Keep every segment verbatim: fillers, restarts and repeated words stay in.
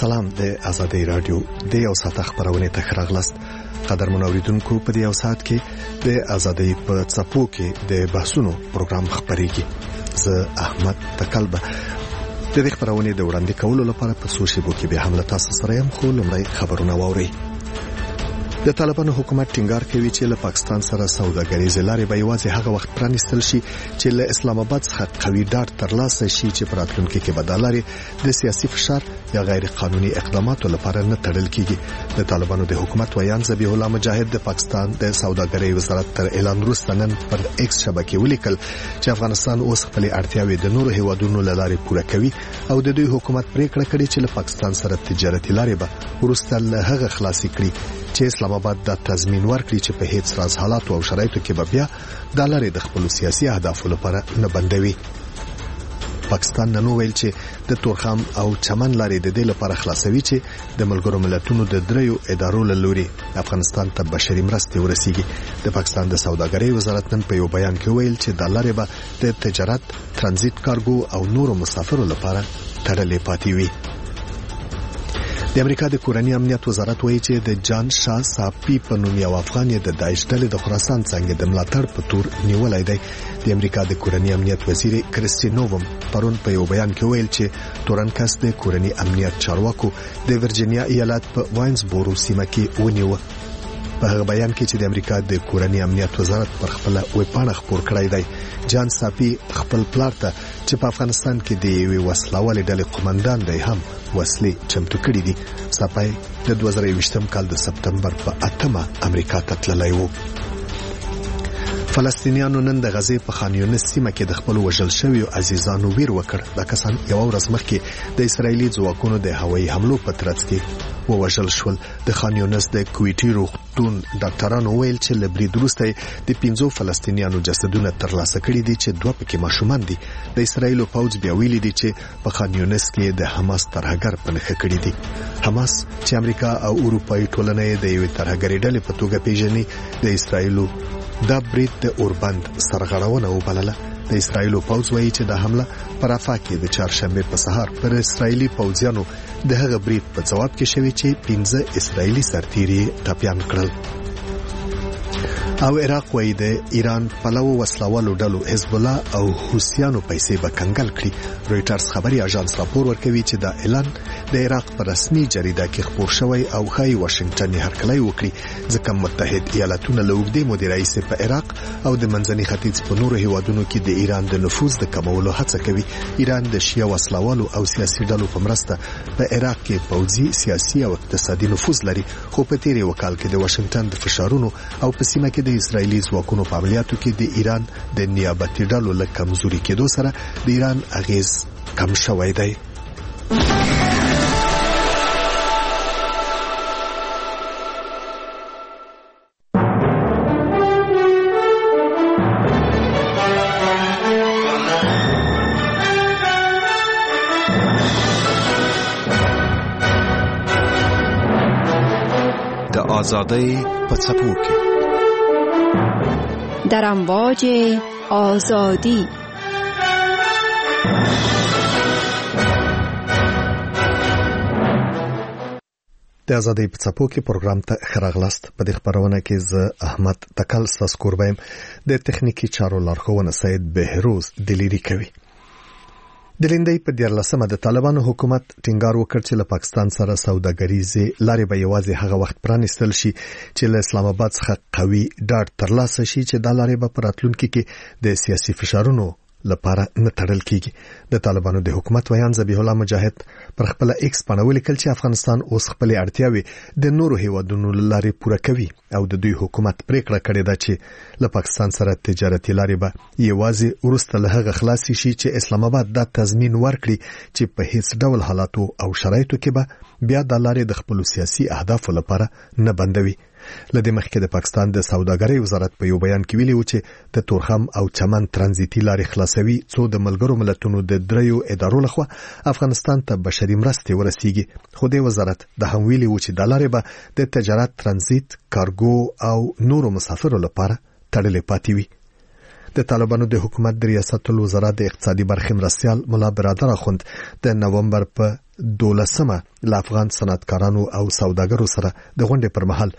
سلام د آزادۍ رادیو د یو ساعت خبرونه ته راغلاست. قدرمن اوریدونکو په دې یو ساعت کې د آزادۍ په څپو کې د بحثونو پروګرام خبريږي. زه احمد تکلبه د دې خبرونه د وړاندې کولو لپاره په سوشل میډیا کې به هم تاسو سره يم. خو لمړی خبرونه واوري. د طالبانو حکومت ټینګار کوي چې له پاکستان سره سوداګریزې لارې به یوازې هغه وخت پرانیستل شي چې له اسلام آباد څخه قوي ډاډ ترلاسه شي چې په راتلونکي کې به د لارې د سیاسي فشار یا غیر قانوني اقداماتو لپاره نه تړل کیږي. د طالبانو د حکومت ویان ذبیح الله مجاهد د پاکستان د سوداګرۍ وزارت تر اعلان وروسته نن پر ایکس شبکې ولیکل چې افغانستان اوس خپل اړتیاوې د نورو هیوادونو له لارې پوره کوي او د دوی حکومت پریکړه کړې چې له پاکستان سره تجارتي لارې به وروسته له هغه خلاصې کړي چې اسلام آباد د تضمین ورکړي چې په هیڅ راز حالات او شرایطو کې به بیا د لارې د خپل سیاسي اهدافو لپاره نه بندوي. پاکستان نن ویل چې د تورخم او چمن لارې د دې لپاره خلاصوي چې د ملګرو ملتونو د دریو ادارو له لوري افغانستان ته بشري مرستې ورسیږي. د پاکستان د سوداګرۍ وزارت نن په یو بیان کې ویل چې د لارې به د تجارت، ترانزیت کارګو او نورو مسافرو لپاره تړلې پاتې وي. د امریکا د کورنی امنیت وزارت وایي چې د جان شاه صافي په نوم یو افغان د داعش ډلې د خراسان څنګه د ملاتړ په تور نیولای دی. د امریکا د کورنی امنیت وزیر کریستینووم پرون په یو بیان کې ویل چې تورنکس د کورنی امنیت چارواکو د ورجینیا ایالت په واینزبورو سیمه کې ونیو. په هغه بیان کې چې د امریکا د کورنی امنیت وزارت پر خپل ویبپاڼه خبر کړی دی، جان صافي خپل پلار ته چې په افغانستان کې د یوې وسلوالې ډلې قومندان دی هم وسلې چمتو کړې دي. صافي د دوه زره یوویشتم کال د سپتمبر په اتمه امریکا ته تللی و. فلسطینیانو نن د غزې په خان یونس سیمه کې د خپل وژل شویو عزیزانو ویر وکړ. دا کسان یو ورځ مخکې د اسرایلی ځواکونو د هوایي حملو په ترڅ کې ووژل شول. د خان یونس د کویټي روغتون ډاکټرانو ویل چې له برید وروسته د پنځو فلسطینیانو جسدونه ترلاسه کړي دي چې دوه پکې ماشومان دي. د اسرایلو پوځ بیا ویلي دي چې په خان یونس کې د حماس ترهګر په نښه کړي دي. حماس چې امریکا او اروپایي ټولنې د یوې ترهګرۍ ډلې په توګه پیژني، د اسرایلو دا برید د اوربند سرغړونه وبلله. د اسرایلو پوځ وایي چې د حمله پر رفح کې د چهارشنبه په سهار پر اسرایلی پوځیانو د هغه برید په جواب کې شوی چې پنځه اسرایلی سرتیري ټپيان کړل. او عراق وایي د ایران پلو وسلوالو ډلو حزب الله او حوثیانو پیسې به کنګل کړي. رويټرز خبري اژانس راپور ورکوي چې دا اعلان د عراق په رسمي جریده کې خبر شوی او خای واشنگټن هرکلی وکړي ځکه متحد ایالاتونه له اوږدې مودې راهیسې په عراق او د منځني ختیځ په نورو هیوادونو کې د ایران د نفوذ د کمولو هڅه کوي. ایران د شیعه وسلوالو او سیاسي ډلو په مرسته په عراق کې پوځي، سیاسي او اقتصادي نفوذ لري. خو په تیرې وکال کې د واشنگټن د فشارونو او په سیمه کې د اسرایلی ځواکونو په عملیاتو کې د ایران د نیابتي ډلو له کمزوري کېدو سره د ایران اغیز کم شوی دی. د آزادۍ په څپو کې در امواج آزادی. د آزادۍ په څپو کې پروګرام ته خراغلاست. په دې خبرونه کې زه احمد تکل ستاسو کوربایم. د تخنیکی چارو لارښوونه سید بهروز دلیری کوي. د لیندۍ په دیارلسمه د طالبانو حکومت ټینګار وکړ چې له پاکستان سره سوداګریزې لارې به یوازې هغه وخت پرانیستل شي چې له اسلام آباد څخه قوي ډاډ ترلاسه شي چې د لارې به په راتلونکي کې د سیاسي فشارونو لپاره نه تړل کیږي. د طالبانو د حکومت ویان ذبیح الله مجاهد پر خپل ایکس باندې ولیکل چې افغانستان اوس خپل اړتیاوې د نورو هیوادونو لارې پوره کوي او د دوی حکومت پریکړه کړې ده چې له پاکستان سره تجارتي لارې به یوازې ورسته له هغه خلاصي شي چې اسلام آباد د تضمین ورکړي چې په هیڅ ډول حالاتو او شرایطو کې به بیا د لارې د خپل سیاسي اهدافو لپاره نه بندوي. لدې مخکې د پاکستان د سوداګرۍ وزارت په یو بیان کې ویلي و چې د تورخم او چمن ترانزیتي لارې خلاصوي څو د ملګرو ملتونو د دریو ادارو لخوا افغانستان ته بشري مرستې ورسیږي. خو د وزارت د هم ویلي و چې د لارې به د تجارت، ترانزیت، کارګو او نورو مسافرو لپاره تړلې پاتې وي. د طالبانو د حکومت د ریاست الوزرا د اقتصادي برخې مرستیال مولا برادر اخوند د نومبر په دولسمه له افغان صنعتکارانو او سوداګرو سره د غونډې پر مهال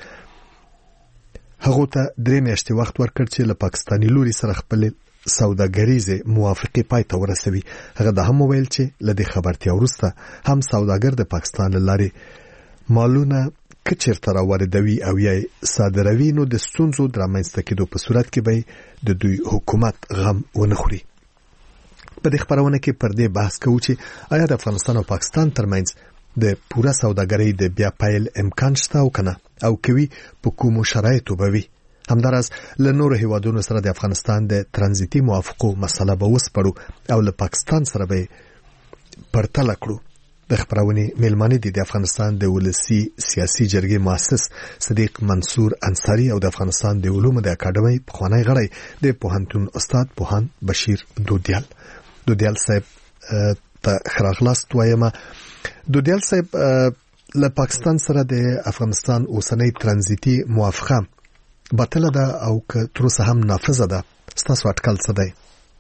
هغه ته درې میاشتې وخت ورکړ چې له پاکستاني لوري سره خپل سوداګریزه موافقه پای ته ورسوي. هغه د هم ویل چې له دې خبرتیا وروسته هم سوداګر د پاکستان لاري مالونه کچرته راوړدوي او یې صادروي نو د ستونزو درامنځته کېدو په صورت کې به د دوی حکومت غم ونه خوري. په دې خبرونه کې پر دې بحث کوو چې آیا د افغانستان او پاکستان ترمنځ د پوره سوداګرۍ د بیا پیل امکان شته او کنه او کوي په کومو شرایطو به وي. همدارس له نورو هیوادونو سره د افغانستان د ترانزیتي موافقو مسله به وسپړو او له پاکستان سره به پرتله کړو. د خبرونه ملمانه دي د افغانستان د ولسی سیاسي جرګې مؤسس صدیق منصور انصاری او د افغانستان د علومو د اکاډمۍ پخوانی غړی د پوهنتون استاد پوهان بشیر دودیال. دودیال صاحب ته خراغلاست وایما. دودیال صاحب له پاکستان سره د افغانستان اوسنۍ ترانزیتي موافقه باطله ده او که تر اوسه هم نافذه ده، ستاسو اټکل څه دی؟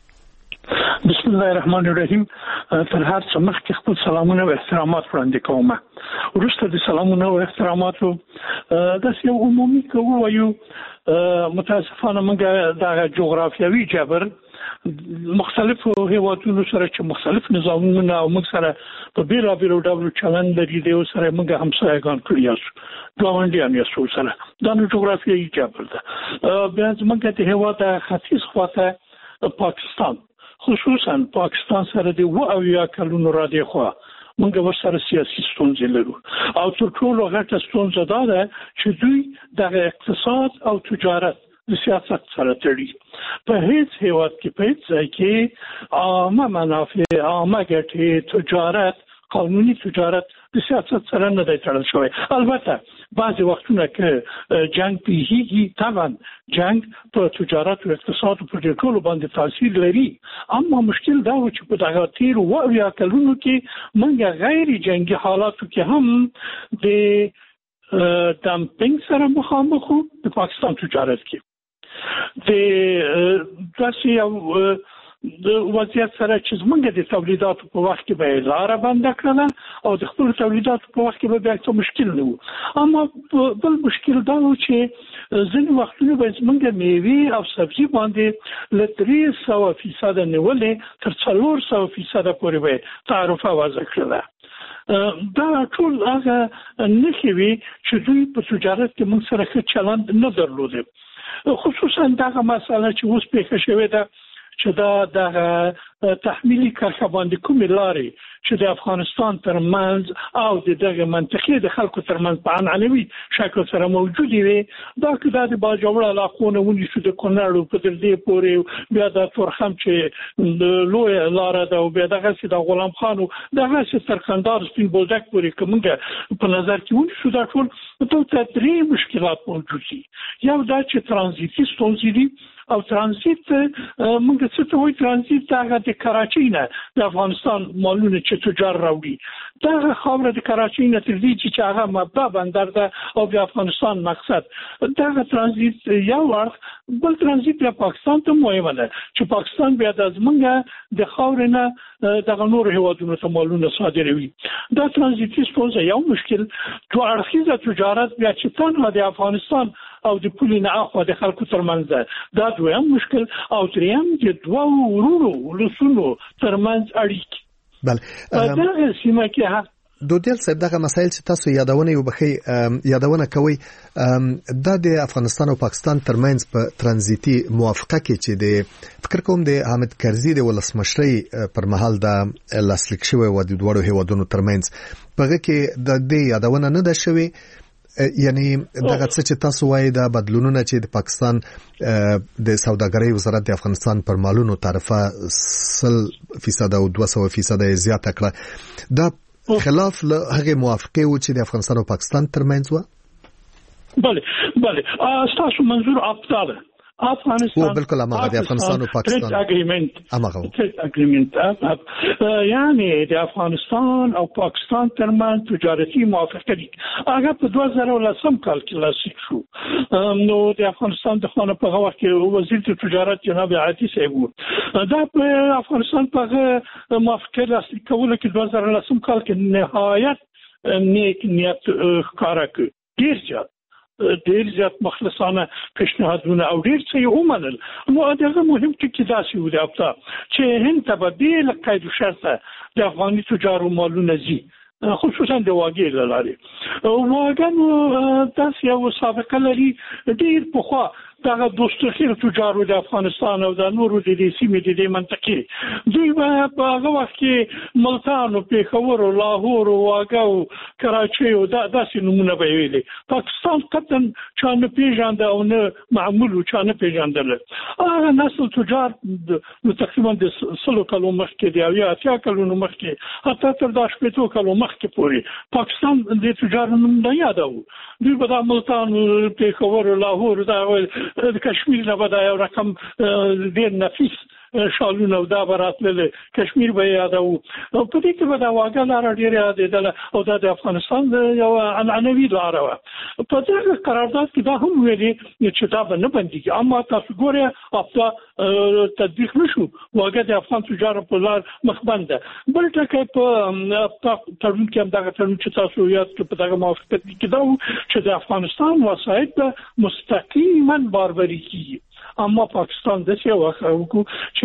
بسم الله الرحمن الرحیم. تر هر څه مخکې خپل سلامونه او احترامات وړاندې کوم. وروسته د سلامونه او احتراماتو د یو عمومي کوو وایو متاسفانه موږ د جغرافیوي جبر مختلفو هیوادونو سره چې مختلف نظامونه او موږ سره په بیلا بیلو ډول چلند لري د سره موږ همسایگان کړی یو ګاونډیان یو سره دا نو جغرافیوي جبر ده. بیا موږ د هیواد ختیځ خواته پاکستان خصوصا پاکستان سره د و او یا کلونو را دی خو موږ ورسره سیاسي ستونزې لرو او تر ټولو غټه ستونزه دا ده چې دوی د اقتصاد او تجارت د سیاست سره تړي. په هیڅ هیواد کې په هیڅ ځای کې عامه منافع، عامه ګټې، تجارت، قانوني تجارت د سیاست سره نه دی تړل شوی. البته بعضی وختونه که جنگ پیږي، طبعا جنگ په تجارت او اقتصاد په ټولو باندې تاثیر لري، اما مشکل دا و چې په دغه تیر و یا کلونو کې موږ غیر جنگي حالاتو کې هم د دمپینګ سره مخامخ وو. د پاکستان تجارت کې د داسې یو د وضعیت سره چې موږ د تولیداتو په وخت کې به لاره بنده کړله او د خپل تولیداتو په وخت کې به بیا څه مشکل نه وو. اما بل مشکل دا و چې ځینې وختونه به موږ میوې او سبزي باندې له درې سوه فیصده نیولې تر څلور سوه فیصده پورې به تعرفه وضع کړله. دا ټول هغه نښې وي چې دوی په تجارت کې موږ سره ښه چلند نه درلوده. خصوصا دغه مسله چې اوس پیښه شوې ده چې دا د تحمیلي کرښه باندې کومې لارې چې د افغانستان ترمنځ او د دغه منطقې د خلکو ترمنځ په عنعنوي شکل سره موجودې وي، دا که دا د باجوړ علاقو نه ونیسو د کونړ په دردې پورې، بیا د تورخم چې د لویه لاره ده او بیا دغسې د غلام خان دغسې تر کندهار سپین بولدک پورې که موږ په نظر کې ونیسو، دا ټول دلته درې مشکلات موجود دي. یو دا چې ترانزیتي ستونزې دي او ترانزیت موږ څه ته وایو؟ ترانزیت هغه د کراچۍ نه د افغانستان مالونه چې تجار راوړي، دغه خاوره د کراچۍ نه تر دې چې هغه مبدا بندر ده او د افغانستان مقصد دغه ترانزیت یو اړخ. بل ترانزیت د پاکستان ته مهمه ده چې پاکستان بیا د زمونږ د خاورې نه دغه نور هیوادونو ته مالونه صادروي. دا ترانزیتي ستونزه یو مشکل. دوه اړخیزه تجارت بیا چې تنها د افغانستان او د پولې نه اخوا د خلکو ترمنځ ده، دا دویم مشکل. او دریم د دوه ورونو ولسونو ترمنځ اړیکې. بله دغه سیمه کې دودیل صاحب دغه مسایل چې تاسو یادونه یو بخي یادونه کوي دا د افغانستان او پاکستان ترمنځ په ترانزیتي موافقه کې چې د فکر کوم د حامد کرزي د ولسمشرۍ پر مهال د لاسلیک شوی و د دوه هیوادونو ترمنځ، په هغه کې د دې یادونه نه ده شوی. یعنی دغه څه چې تاسو وایي دا بدلونونه چې د پاکستان د سوداګرۍ وزارت د افغانستان پر مالونو تعرفه سل فیصد او دوه سوه فیصد زیاته کړه، دا خلاف له هغه موافقه و چې د افغانستان او پاکستان ترمنځ و. بله بله تاسو منظور ابطاله افغانستان او بالکل امغه د افغانستان او پاکستان اګریمنت امغه اګریمنت یعنی د افغانستان او پاکستان ترمن تجارتي موافقه دي هغه په دوه زره ولسم کال کې لاسلیک شو نو د افغانستان د خانه په وخت کې وزیر تجارت جناب عاطی صاحب دا په افغانستان په موافقه لاسلیک کول کې دوه زره ولسم کال کې نهایت نیک نیت ښکارا کړ ډیر زیات ډیر زیات مخلصانه پیشنهادونه او ډیر څه یې ومنل نو دا مهم ټکی داسې و دا چې هند ته به د قید شرط د افغاني تجارو مالونه زی خصوصا د واګې لاري واګانو تاسو یو سابقه لري ډیر په خوا دغه دوستخیر تجارو د افغانستان او د نورو د دې سیمې د دې منطقې دوی په هغه وخت کې ملتان او پیښور او لاهور او واګه او کراچي او داسې نمونه به ویلې پاکستان قطعا چا نه پیژانده او نه معمول چا نه پیژاندل هغه نسل تجار نو تقریبا د سلو کلو مخکې دی او یا اتیا کلو مخکې حتی تر د شپږو کلو مخکې پورې پاکستان د تجارو نوم نه یادو دوی په د ملتان پیښور او لاهور دا د کشمیر نه بده یو رقم ډیر نفیس شالونه او دا براتل کشمیر به یادو په دې کې به دا واګه لار ډیر یادېدل او دا د افغانستان یو عنعنوي لار و په دې قرارداد کې دا هم ویلي چې دا به نه بنديږي اما تاسو ګوره افتا تطبیق نشو واګه د افغان تجارت په لار مخبنده بل ټکي په تړون کې هم دا تړون چې تاسو یاد په دغه موافقت کې دا چې د افغانستان وسایل مستقیما باربري کیږي اما پاکستان د څه وخت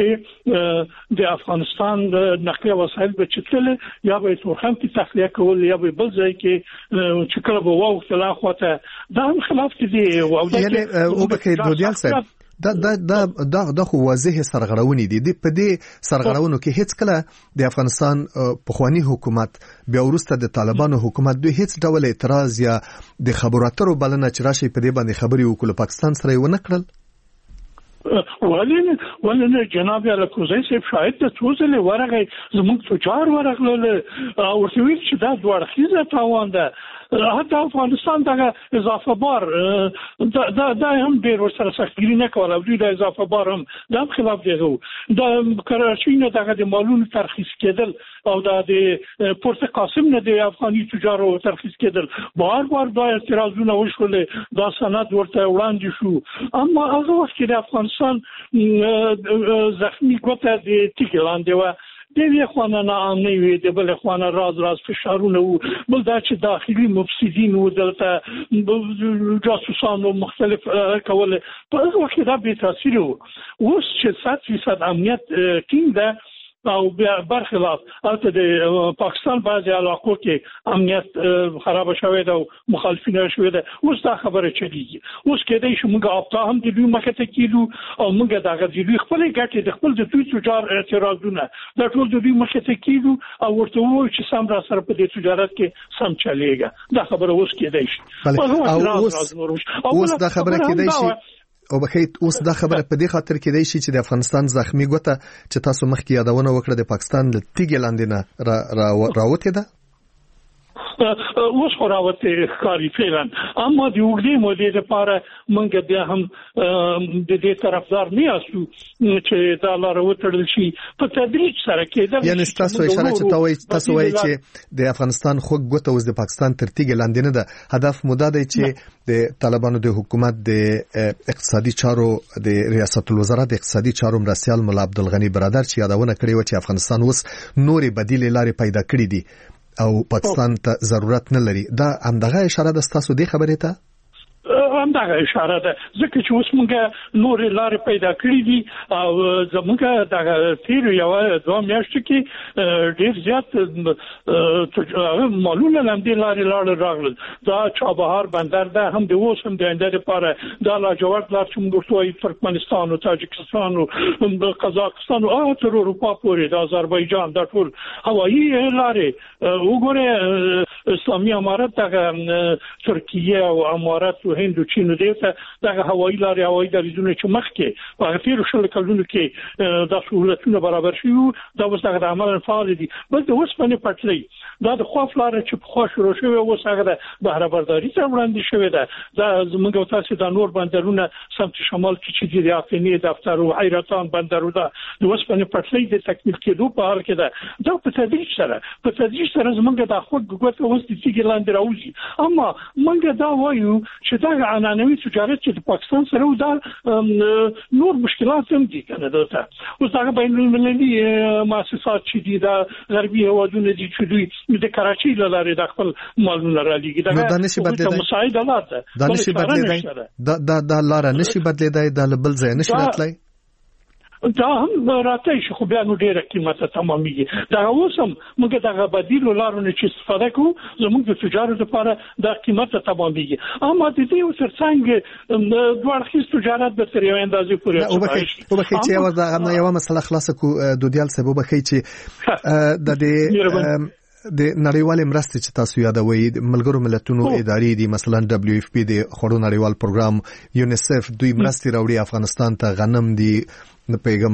چې د افغانستان د نقلیه وسایل به چتل یا به تورخم کې تخلیه کول یا به بل ځای کې چې کله به واو خلا خواته دا هم خلاف دي او یعنی او به کې دودیال صاحب دا دا دا دا د خو واضح سرغړونې دي د په دې سرغړونو کې هیڅ کله د افغانستان پخوانی حکومت بیا ورسته د طالبانو حکومت دوی هیڅ ډول اعتراض یا د خبرو اترو بلنه چې راشي په دې باندې خبري وکړو پاکستان سره یې ونه کړل ولین ولین جناب الکوزی صاحب شاید د توزل ورغه زموږ تجار ورغله او ورته چې دا دوه خيزه تاوان ده حتی افغانستان دغه اضافه بار دا دا هم ډیر ورسره سختګری نه کوله او دوی د اضافه بار هم د خلاف دیغه د کراچۍ نه دغه د مالونو ترخیص کېدل او د پورت قاسم نه د افغاني تجارو ترخیص کېدل بار بار دا اعتراضونه وشول دا سند ورته وړاندې شو اما هغه وخت د افغانستان زخمی ګوته د تیګلاندې و د یو خوانه نه امني وي د بل خوانه راز راز فشارونه وو بل دا چې داخلي مفسدين وو دلته جاسوسانو مختلف کول په هغه وخت دا به تاثیر وو اوس چې صد فیصد امنیت ټینګ ده او برخلاف البته د پاکستان بعضی علاقو کې امنیت خراب شوی دی او مخالفین شوی دی اوس دا خبره چلیږي اوس کې د شموږه اپتا هم د دوی مخه ته کیلو او موږ دغه د دوی خپل ګټې د خپل د دوی تجار اعتراضونه دا ټول د دوی مخه ته کیلو او ورته وایي چې سم را سره په دې تجارت کې سم چلیږي دا خبره اوس کې دی او اوس اوس دا خبره کې دی شي او بخیت اوس دا خبره په دې خاطر کې دی چې د افغانستان زخمی ګوته چې تاسو مخکې یادونه وکړه د پاکستان د تیګ لاندې نه را راوته ده اوس خراوته ښکاری فعلا اما د وګړي مودې لپاره مونږ بیا هم د دې طرفدار نه یاسو چې دا لار وټړل شي په تدریج سره کېدل یعنی تاسو اشاره چې تاسو تاسو وایي چې د افغانستان خو ګوته اوس د پاکستان تر تیګ لاندې نه ده هدف موده دی چې د طالبانو د حکومت د اقتصادي چارو د ریاست الوزرا د اقتصادي چارو مرستيال مولا عبدالغنی برادر چې یادونه کړې و چې افغانستان اوس نورې بدیل لارې پیدا کړې دي او پاکستان ته ضرورت نه لري دا همدغه اشاره ده تاسو دې خبرې ته همدغه اشاره ده ځکه چې اوس موږ نور لارې پیدا کړې دي او زموږ دغه تیر یو دوه میاشتې کې ډیر زیات مالونه لمدې لارې لاړ راغلل دا چابهار بندر ده هم د اوس هم د انده لپاره دا لاجورد لار چې موږ توای ترکمنستان او تاجکستان او قزاقستان او تر اروپا پورې د آذربایجان دا ټول هوایي لارې وګوره اسلامي امارات دغه ترکیه او امارات او هند او چین دغه دغه هوایي لارې هوایي دهلیزونه چې مخکې په تیر شل کلونو کې د سہولتونو برابر شوي دا اوس دغه عمل فعال دي بل د وسپنې پټلۍ دا د خوف لاره چې په خوا شروع شوی اوس هغه د بهره برداري ته وړاندې شوی ده دا زموږ تاسو د نور بندرونه سمت شمال کې چې د افغاني دفتر او حیرتان بندرو ده د وسپنې پټلۍ د تکمیل کېدو په حال کې ده دا په تدریج سره په تدریج سره زموږ د خپل ګوت اوس د تیګ لاندې راوځي اما موږ دا وایو چې دا عنعنوي تجارت چې د پاکستان سره دا نور مشکلات هم دي کنه دا اوس هغه بین المللي مؤسسات چې دي دا غربي هوادونه دي چې دوی د کراچۍ لاره د خپل مالونه را لېږي دا نشي بدلیدای مساعده لاره دا نشي بدلیدای دا دا لاره نشي بدلیدای دا بل ځای نشي راتلای دا هم راته شي خو بیا نو ډیره قیمته تمامېږي دا اوس هم موږ دغه بدیل لارو نه چې استفاده کوو زموږ د تجارت لپاره دا قیمته تمامېږي اما د دې ترڅنګ دوه اړخیز تجارت به تر یو اندازې پورې او به او به چې یو دا یو مسله خلاص کو دودیال سبب به چې د دې د نړیوال مرستې چې تاسو یادوي ملګرو ملتونو ادارې دي مثلا دبليو اف پی د خړو نړیوال پروګرام یونیسف دوی مرستې راوړي افغانستان ته غنم دي نه پیغام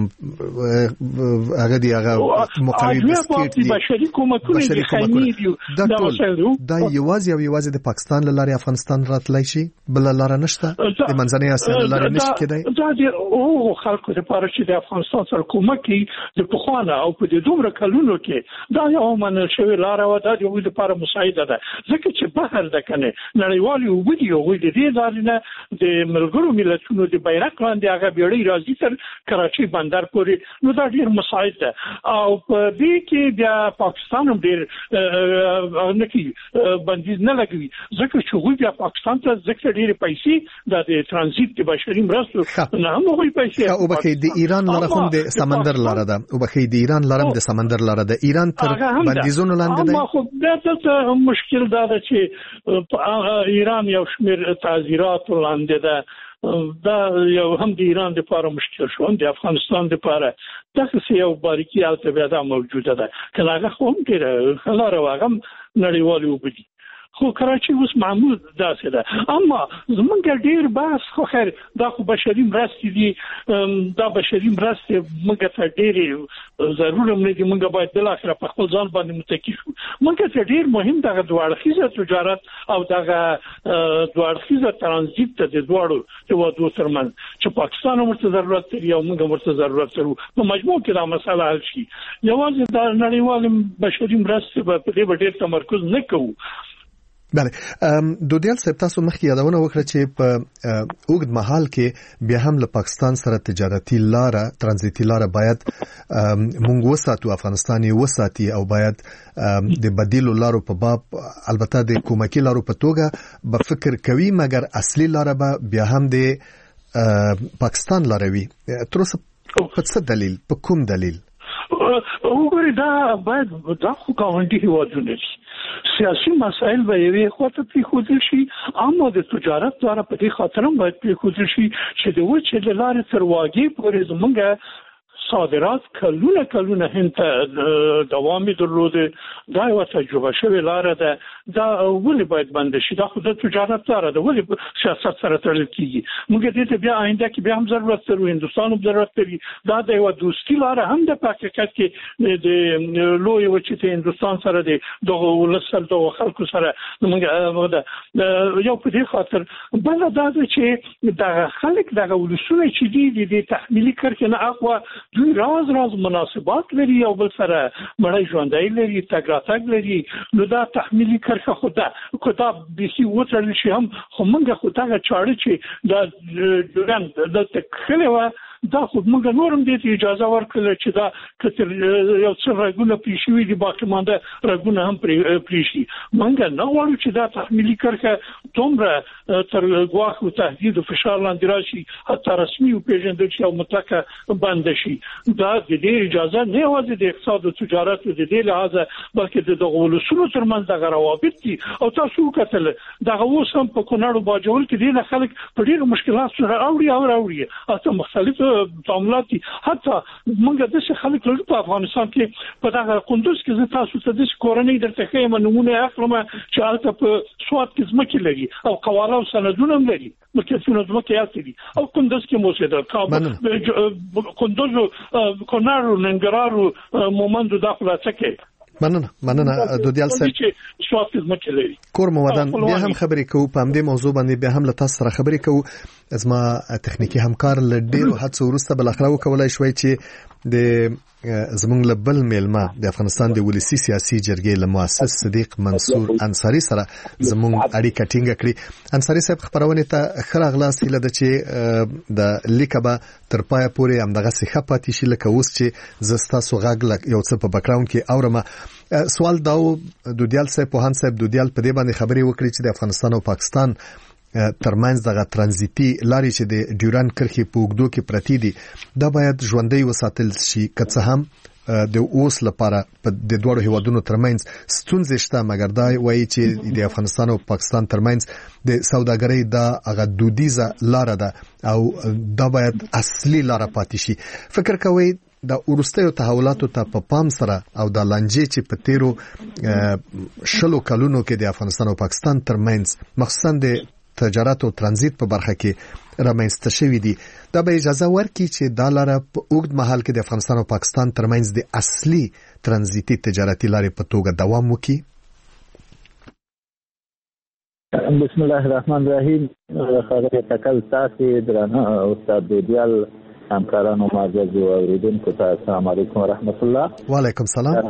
هغه دی هغه مقاوي بسکټ دي بشري کومکونه دي خني دي دا دا یوازې او یوازې د پاکستان لاره افغانستان راتلای شي بل لاره نشته د منځنۍ اسیا لاره نشي کېدای دا د او خلکو لپاره چې د افغانستان سره کومکي د پخوانه او په دې دومره کلونو کې دا یو منل شوی لاره و دا د یو لپاره مساعده ده ځکه چې بهر د کنه نړیوالي وګړي او د دې لارې د ملګرو ملتونو د بیرغ لاندې هغه بیړۍ راځي تر کراچۍ بندر پورې نو دا ډیر مساعد ده او په دې کې بیا پاکستان هم ډیر نه کی بندیز نه لګوي ځکه چې وګړي بیا پاکستان ته ځکه ډیر پیسې د ترانزیت د بشري مرستو نه هم وګړي پیسې او بخې د ایران لاره هم د سمندر لاره ده او بخې د ایران لاره د سمندر لاره ده ایران تر بندیزونو لاندې ده اما خو دا څه مشکل ده چې ایران یو شمېر تعزیرات لاندې ده دا یو هم د ایران لپاره مشکل شو هم د افغانستان لپاره دغه یو باریکي البته بیا دا موجوده ده کله هغه خو هم ډېره لاره هغه نړیوالي وبدي خو کراچۍ اوس معمول داسې ده اما زمونږ ډیر بحث خو خیر دا خو بشري مرستې دي دا بشري مرستې موږ ته ډېرې ضروري نه دي موږ باید بل اخر په خپل ځان باندې متکی شو موږ ته ډیر مهم دغه دوه اړخیزه تجارت او دغه دوه اړخیزه ترانزیت ته د دوړو هیوادو ترمنځ چې پاکستان ورته ضرورت لري او موږ ورته ضرورت لرو په مجموع کې دا مسله حل شي یوازې د نړیوال بشري مرستې په دې ډېر تمرکز نه کوو بله دودیال صاحب تاسو مخکې یادونه وکړه چې په اوږد مهال کې بیا هم له پاکستان سره تجارتي لاره ترانزیتي لاره باید مونږ وساتو افغانستان یې وساتي او باید د بدیلو لارو په باب البته د کومکی لارو په توګه به فکر کوي مګر اصلي لاره به بیا هم د پاکستان لاره وي تر اوسه په څه دلیل په کوم دلیل وګورئ دا باید دا خو ګاونډي هیوادونه دي سیاسي مسایل به یوې خواته پرېښودل شي اما د تجارت لاره په دې خاطر هم باید پرېښودل شي چې د وچې له لارې تر واګې پورې زموږ صادرات کلونه کلونه هند ته دوام درلوده دا یو تجربه شوی لاره ده دا ولې باید بند شي دا خو د تجارت لاره ده ولې سیاست سره تړل کیږي موږ دې ته بیا آینده کې بیا هم ضرورت لرو هندستان هم ضرورت لري دا د یو دوستي لاره هم د حقیقت کې د لوی وچې ته هندستان سره د دغه ولسل دغه خلکو سره موږ یو په دې خاطر بل دا چې دغه خلک دغه ولسونه چې دي د تحمیلي کرښې نه اقوا دوی راز راز مناسبات لري او بل سره مړی ژوندۍ لري تګ راتګ لري نو دا تحمیلي کرښه خو دا خو دا بيسي وترل شي هم خو موږ خو دا چاړه چې دا ډوران د تکخله و دا خو موږ نورم دې اجازه ورکړل چې دا کتر یو څه رګونه پېښوي دي باقي مانده رګونه هم پېښي موږ نه غواړو چې دا تحمیلي کرښه دومره تر ګواښ او تهدید او فشار لاندې راشي حتی رسمي او پیژندل شي او مطلقه بند شي دا د دې اجازه نه یوازې د اقتصاد او تجارت د دې لحاظه بلکې د دغه ولسونو ترمنځ دغه روابط دي او تاسو کتل دغه اوس هم په کونړ او باجوړ کې دي خلک په ډېر مشکلات سره اوري او اوري اته مختلف تعاملات حتی موږ د څه خلک لرو په افغانستان کې په دغه قندوز کې زه تاسو ته د کورنۍ درته ښیم نمونه اخلم چې هلته په سواد کې ځمکې لري او قواله او سندونه هم لري ملکیتونه ځمکې یاستې دي او قندوز کې موسیده کابل قندوز کنړ ننګرهار مومند داخله څخه مننه مننه دودیال صاحب کور مودان بیا هم خبرې کوو په همدې موضوع باندې بیا هم له تاسو سره خبرې کوو زما تخنیکی همکار ل ډیرو هڅو وروسته بل اخره وکولای شوی چې د زمونږ له بل میلمه د افغانستان د ولسی سیاسي جرګې له مؤسس صدیق منصور انصاری سره زمونږ اړیکه ټینګه کړې. انصاری صاحب خبرونه ته خره اغلاس هله د چې د لیکبه تر پای پورې همدغه څخه پاتې شي لکه اوس چې زستا سوغاګ یو څه په بکراون کې اورمه. سوال داو دودیال صاحب په هان صاحب دودیال په دې باندې خبرې وکړي چې د افغانستان او پاکستان ترمنځ دغه ترانزیتي لارې چې د ډیوران کرښې په اوږدو کې پرتی دي دا باید ژوندۍ وساتل شي که څه هم د اوس لپاره په د دوړو هیوادونو ترمنځ ستونزې شته مګر دا وایي چې د افغانستان او پاکستان ترمنځ د سوداګرۍ دا هغه دودیزه لار ده او دا باید اصلي لار پاتې شي. فکر کوئ د ورستیو تحولاتو ته په پام سره او د لانجې چې په تیرو شلو کلونو کې د افغانستان او پاکستان ترمنځ مخصوصا د تجارت او ترانزیت په برخه کې رامنځته شوې دي دا به اجازه ورکړي چې دا لاره په اوږد مهال کې د افغانستان او پاکستان ترمنځ د اصلي ترانزیتي تجارتي لارې په توګه دوام وکړي. بسم الله الرحمن الرحیم. خبرې تکل تاسو درنه استاد دودیال همکارانو معزز او اوریدونکو ته السلام علیکم ورحمت الله. وعلیکم السلام.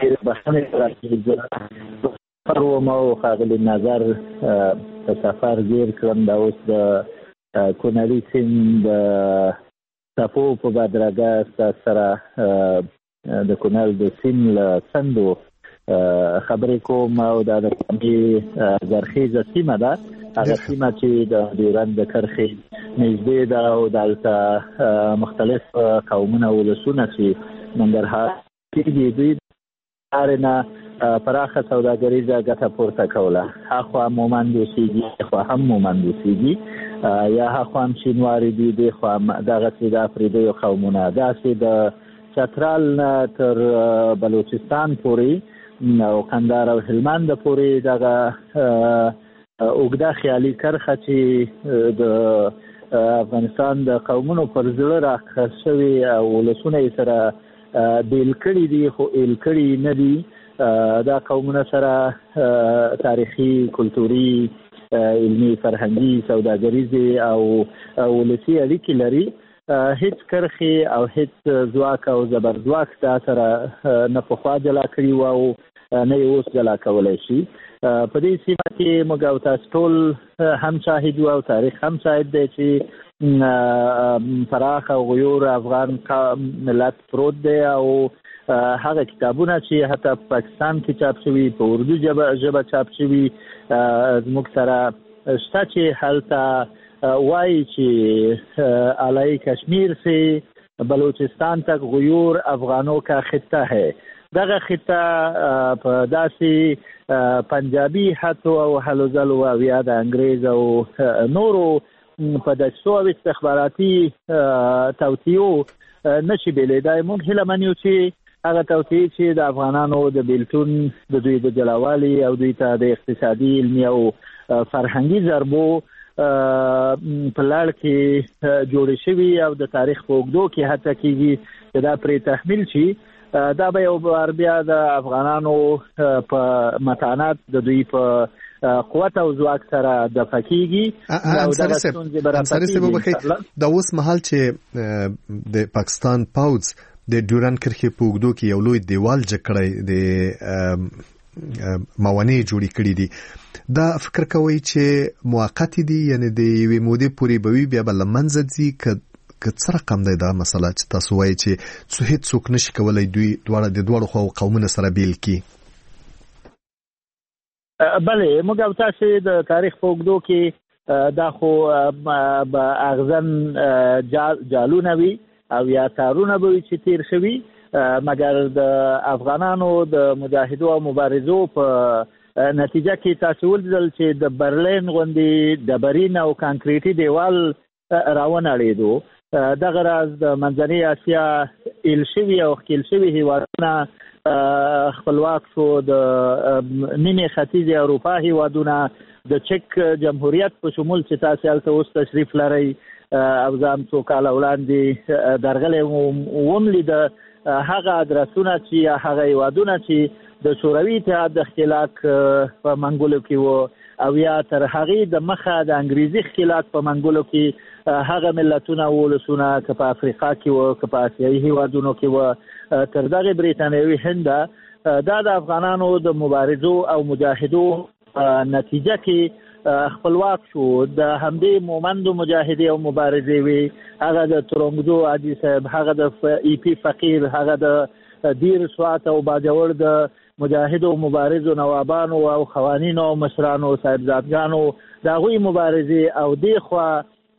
پرو مو خاغلی نظر په سفر گیر کړم دا اوس د کونړي سیند د تپو په بدرګه سره د کونړ د سیند له څنډو خبرې کوم او دا د کمې زرخیزه سیمه ده هغه سیمه چې د ډیورند د کرښې نږدې ده او دلته مختلف قومونه او ولسونه چې ننګرهار کې دي ارنه پراخه سوداګریزه ګټه پورته کوله. هغه مومند اوسېږي خو هم مومند اوسېږي یا هغه هم شینواری دي د خو دغه چې د افریدي قومونه داسې د چترال تر بلوچستان پورې او قندهار او هلمند پورې دغه اوږده خیالي کرښه چې د افغانستان د قومونو پر زړه راښکل شوي او ولسونه یې سره بیل کړي دي خو ایل کړي نه دي. دا قومونه سره تاریخي کلتوري علمي فرهنګي سوداګریزي او ولسي اړیکې لري. هیڅ کرښې او هیڅ ځواک او زبرځواک دا سره نه پخوا جلا کړي وو او نه یې اوس جلا کولی شي. په دې سیمه کې موږ او تاسو ټول هم شاهد یو او تاریخ هم شاهد دی چې پراخ او غیور افغان ملت پروت دی او هغه کتابونه چې حتی پاکستان کې چاپ شوي په اردو ژبه چاپ شوي زموږ سره شته چې هلته وایي چې اعلی کشمیر سے بلوچستان تک غیور افغانوں کا خطہ ہے. دغه خطه په داسې پنجابي هاتو او هلو ځلو او یا د انګریز او نورو په دسیسو او استخباراتي توطیو نشي بېلېدای. موږ هیله من یو چې هغه توطیې چې د افغانانو د بیلتون د دوی د جلاوالي او دوی ته د اقتصادي علمي او فرهنګي ضربو په لړ کې جوړې شوي او د تاریخ په اوږدو کې حتی کېږي چې دا پرې تحمیل شي. دا به یو بار بیا د افغانانو په متانات د دوی په قوت او ځواک سره دفع کېږي. انصاري صاحب دا اوس مهال چې د پاکستان پاوځ د ډیورند کرښې په اوږدو کې یو لوی دیوال جوړ کړی د موانع جوړې کړې دي دا فکر کوي چې موقت دي یعنی د یوې مودې پورې به وي بیا به له منځه ځي که که څه رقم دی دا مسله چې تاسو وایي چې څو هیڅ څوک نشي کولی دوی دواړه د دواړو خواو قومونه سره بیل کړي؟ بله موږ او تاسو د تاریخ په اوږدو کې دا خو به اغزن جالونه وي او یا تارونه به وي چې تیر شوي مګر د افغانانو د مجاهدو او مبارزو په نتیجه کې تاسو ولیدل چې د برلین غوندې ډبرین او کانکریټي دیوال راونړېدو دغه راز د منځنۍ اسیا ایل شوي او ښکیل شوي هیوادونه خپلواک شو. د نیمې ختیځې اروپا هیوادونه د چک جمهوریت په شمول چې تاسو هلته اوس تشریف لرئ او ځان څو کاله وړاندې درغلی وم لیده، هغه ادرسونه چې هغه هیوادونه چې د شوروي اتحاد د ښکېلاک په منګولو کې وو او یا تر هغې د مخه د انګریزي ښکېلاک په منګولو کې هغه ملتونه ولسونه که په افریقا کې وو که په اسیایي هیوادونو کې وو تر دغې بریتانیوي هنده، دا د افغانانو د مبارزو او مجاهدو نتیجه کې خپلواک شو. د همدې مومندو مجاهدې او مبارزې وي، هغه د ترنګزو حاجي صاحب، هغه د ای پي فقیر، هغه د دیر سوات او باجوړ د مجاهدو مبارزو نوابانو او خوانینو او مشرانو صاحبزادګانو د هغوی مبارزې او دې خوا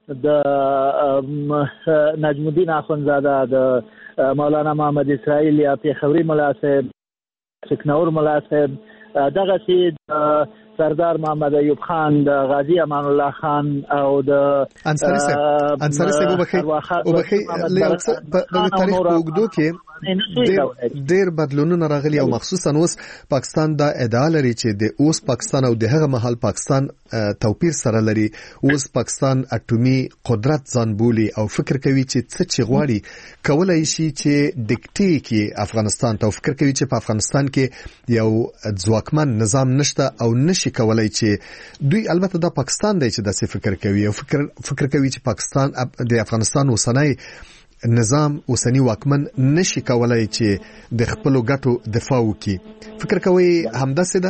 د نجم الدین اخندزاده، د مولانا محمد اسرائیل یا پیښوري ملا صاحب، سکنور ملا صاحب، دغه چې د سردار محمد ایوب خان، د غازی امان الله خان او د انصاری صاحب انصاری صاحب وبخي وبخي په تاریخ په وګدو کې ډېر بدلونونه راغلي او مخصوصا اوس پاکستان دا ادعا لري چې د اوس پاکستان او د هغه مهال پاکستان توپیر سره لري. اوس پاکستان اټومي قدرت ځان بولي او فکر کوي چې څه چې غواړي کولای شي چې ډیکټي کې افغانستان ته، فکر کوي چې په افغانستان کې یو ځواکمن نظام نشته او نشي کولای چې دوی، البته دا پاکستان دی چې داسې فکر کوي او فکر فکر کوي چې پاکستان د افغانستان اوسنی نظام اوسنی واکمن نشي کولای چې د خپل ګټو دفاع وکړي. فکر کوي همداسې ده؟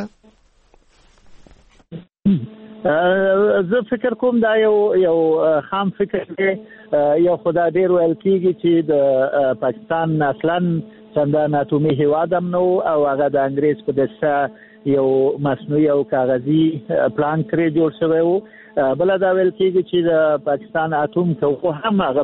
زه فکر کوم دا یو یو خام فکر دی. یو خدای ډیر ویل کیږي چې د پاکستان اصلا چندان اټومي هیواد هم نو او هغه د انګریز په دسه یو مصنوعي او کاغذي پلان کړی جوړ شوی وو. بل دا ویل کیږي چې د پاکستان اټوم کو هم هغه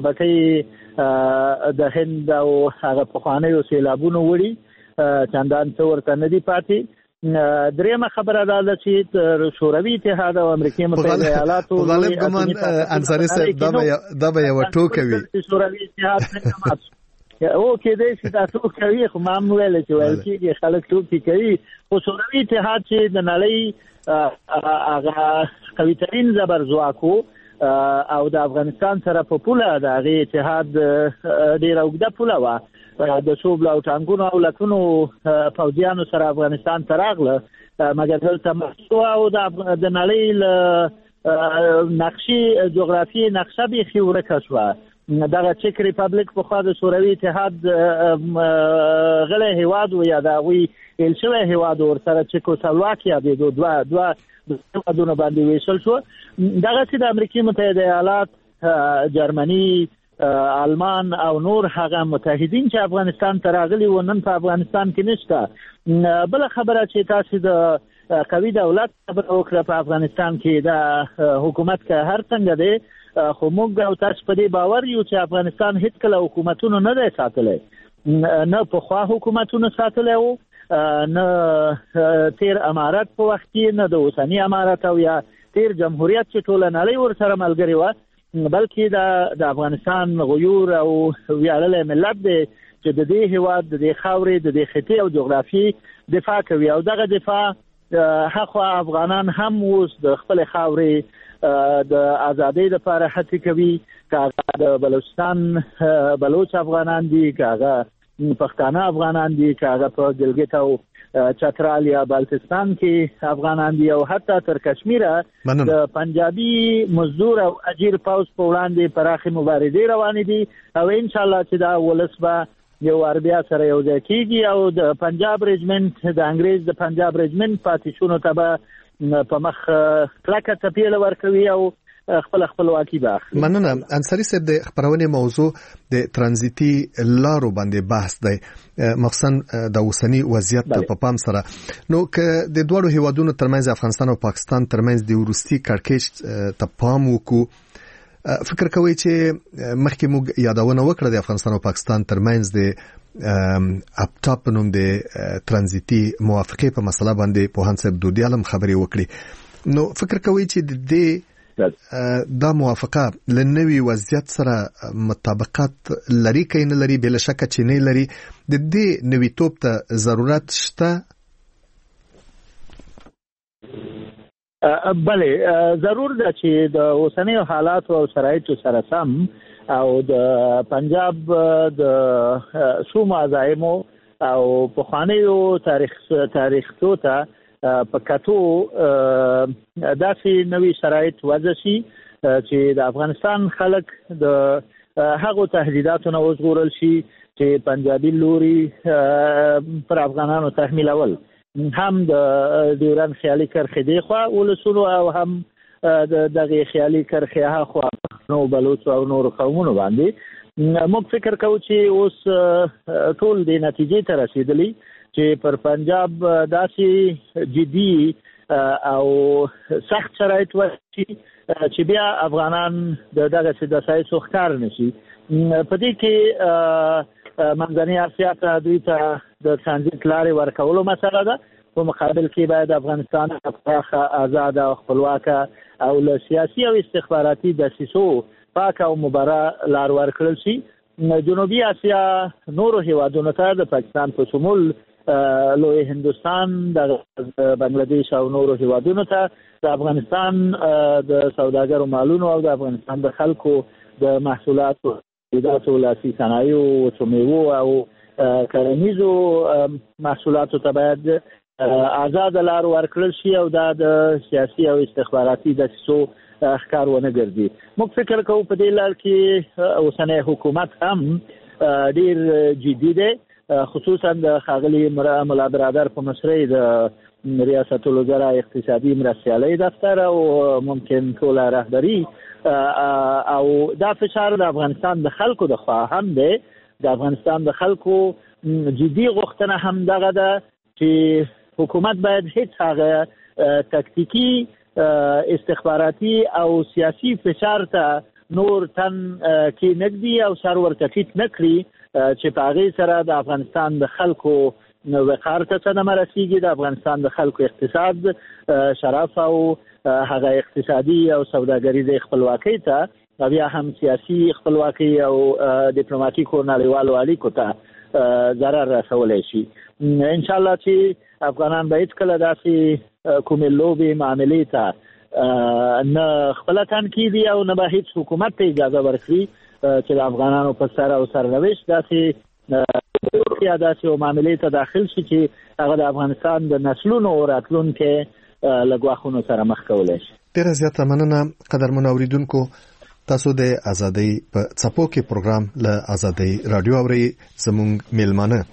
بکې د هند او هغه پخوانیو سیلابونو وړي چندان څه ورته نه دي پاتې. دریمه خبره دا چې تر شوروي اتحاد او امریکای متحده ایالاتو په غالب ګمان انصاری صاحب دا به یو ټوکه وي. شوروي اتحاد څنګه مات او کې دې چې تاسو کوي خو ما ویل چې ویل چې خلک ټوکی کوي. خو شوروي اتحاد چې د نړۍ هغه قوي ترين زبر ځواکو او د افغانستان سره په پوله د هغه اتحاد ډیر اوږده پوله و، د شوبل او ټانګونو او لکونو فوجیانو سره افغانستان ته راغله، مګر دلته مخکې او د نړۍ له نقشې جغرافي نقشه بیخي ورکه شوه. دغه چک ریپبلیک په خوا د شوروي اتحاد غلی هیواد و یا د هغوی ایل شوی هیواد ورسره چکوسلواکیا د دوه دوه هیوادونو باندې ویشل شو. دغسې د امریکای متحده ایالات، جرمني، آلمان او نور هغه متحدین چې افغانستان ته راغلي و نن په افغانستان کې نشته. بل خبره چې تاسو د قوي دولت خبره وکړه په افغانستان کې د حکومت که هر څنګه دی، خو موږ او تاسو په دې باور یو چې افغانستان هیڅ کله حکومتونو نه دی ساتلی، نه پخوا حکومتونو ساتلی وو، نه تیر امارت په وخت کې، نه د اوسني امارت او یا تیر جمهوریت چې ټوله نړۍ ورسره ملګرې وه، بلکې د د افغانستان غیور او ویاړلی ملت دی چې د دې هیواد، د دې خاورې، د دې خطې او جغرافي دفاع کوي. او دغه دفاع هخوا افغانان هم اوس د خپل خاورې د ازادۍ لپاره هڅې کوي، که هغه د بلوچستان بلوچ افغانان دي، که هغه پښتانه افغانان دي، که هغه په ګلګت او چترال یا بالتستان کې افغانان دي، او حتی تر کشمیره د پنجابي مزدور او اجیر پوځ په وړاندې پراخې مبارزې روانې دي. او ان شاء الله چې دا ولس به یو اربیا سره یو ځای کېږي او د پنجاب رجمنټ، د انګریز د پنجاب رجمنټ پاتې شونو ته به په مخ کلکه ټپیله ورکوي او خپل خپلواکي به اخلي. مننه. انصاری صاحب، د خبرونې موضوع د ترانزیتي لارو باندې بحث دی، مخصوصا د اوسنی وضعیت په پام سره. نو که د دوړو هیوادونو ترمنځ، افغانستان او پاکستان ترمنځ د وروستي کړکېچ ته پام وکړو، فکر کوي چې مخکې موږ یادونه وکړه د افغانستان او پاکستان ترمنځ د اپټا په نوم د ترانزیتي موافقې په مسله باندې پوهاند صاحب دودیالم خبرې وکړي. نو فکر کوي چې د دې دا موافقه لنوي وضعیت سره مطابقت لري کین لري بل شک چې نه لري د دې نوي توپ ته ضرورت شته. بله ضرور ده چې د اوسنیو حالات او شرایطو سره سم او د پنجاب د شو مزایمو او پخوانیو تاریخ تاریخ ته په کتو داسې نوي شرایط وضع شي چې د افغانستان خلک د هغو تهدیداتو نه وژغورل شي چې پنجابي لوري پر افغانانو تحمیلول، هم د ډیورن خیالي کرښې دی خوا ولسونو او هم د دغه خیالي کرښې ها خوا نو بلوچ او نور قومونو باندې. موږ فکر کوو چې اوس ټول د نتیجې ته رسیدلی چې پر پنجاب داسې جدي او سخت شرایط وشي چې بیا افغانان د دغه سیاسي سوختار نشي. په دې کې منځنۍ اسیا ته دوی ته د ترانزیت لارې ورکولو مسله ده، په مقابل کې باید افغانستان پراخه آزاد او خپلواکه او له سیاسي او استخباراتي دسیسو پاک او مبارزه لار ورکړل شي. جنوبي اسیا نورو هیوادونو ته د پاکستان په شمول لوی هندوستان د بنگلاديش او نورو هیوادونو ته د افغانستان د سوداګرو مالونو او د افغانستان د خلکو د محصولاتو د لاسي صنایعو وچومیوو او کرنیزو محصولاتو ته باید آزاد لار ورکړل شي او دا د سیاسي او استخباراتي دسیسو ښکار ونه ګرځي. موږ فکر کوو په دې لار کې اوسنی حکومت هم ډیر جدي دی، خصوصا د خاغلی ملا برادر په مشرۍ د ریاست الوزرا اقتصادي مرستیالۍ دفتر او ممکن ټوله رهبري او دا فشار د افغانستان د خلکو د خوا هم دی. د افغانستان د خلکو جدي غوښتنه هم دغه ده چې حکومت باید هیڅ هغه تکتیکی استخباراتي او سیاسي فشار ته نور تن کې نګدي او سر ورته ټیټ نکړي چې په هغې سره د افغانستان د خلکو وقار ته صدمه رسیږي، د افغانستان د خلکو اقتصاد شرف او هغه اقتصادي او سوداګریزې خپلواکۍ ته بیا هم سیاسي خپلواکۍ او ډیپلوماټیکو نړیوالو اړیکو ته ضرر رسولی شي. انشاءالله چې افغانان به هیڅکله داسې کومې لوبې معاملې ته نه خپله تنقیدي او نه به هیڅ حکومت ته اجازه ورکړي چې د افغانانو په سر او سرنوشت داسې یا داسې معاملې ته داخل شي چې هغه د افغانستان د نسلونو راتلونکي له ګواښونو سره مخ کولی شي. ډېره زیاته مننه قدرمنو اورېدونکو. تاسو د ازادۍ په څپو کې پروګرام له ازادۍ رادیو اورئ. زموږ میلمانه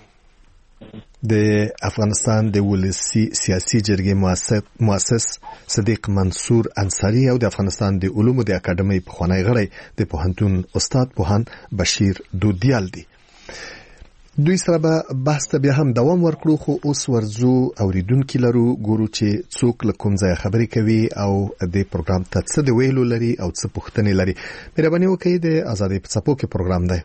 د افغانستان د ولسي سیاسي جرګې مؤسس صدیق منصور انصاري او د افغانستان د علومو د اکاډمۍ پخوانی غړی د پوهنتون استاد پوهاند بشیر دودیال دي. دوی سره به بحث ته بیا هم دوام ورکړو، خو اوس ورځو اوریدونکي لرو، ګورو چې څوک له کوم ځای خبرې کوي او د پروګرام ته څه د ویلو لري او څه پوښتنې لري. مهرباني وکړئ د ازادۍ په څپو کې پروګرام دی.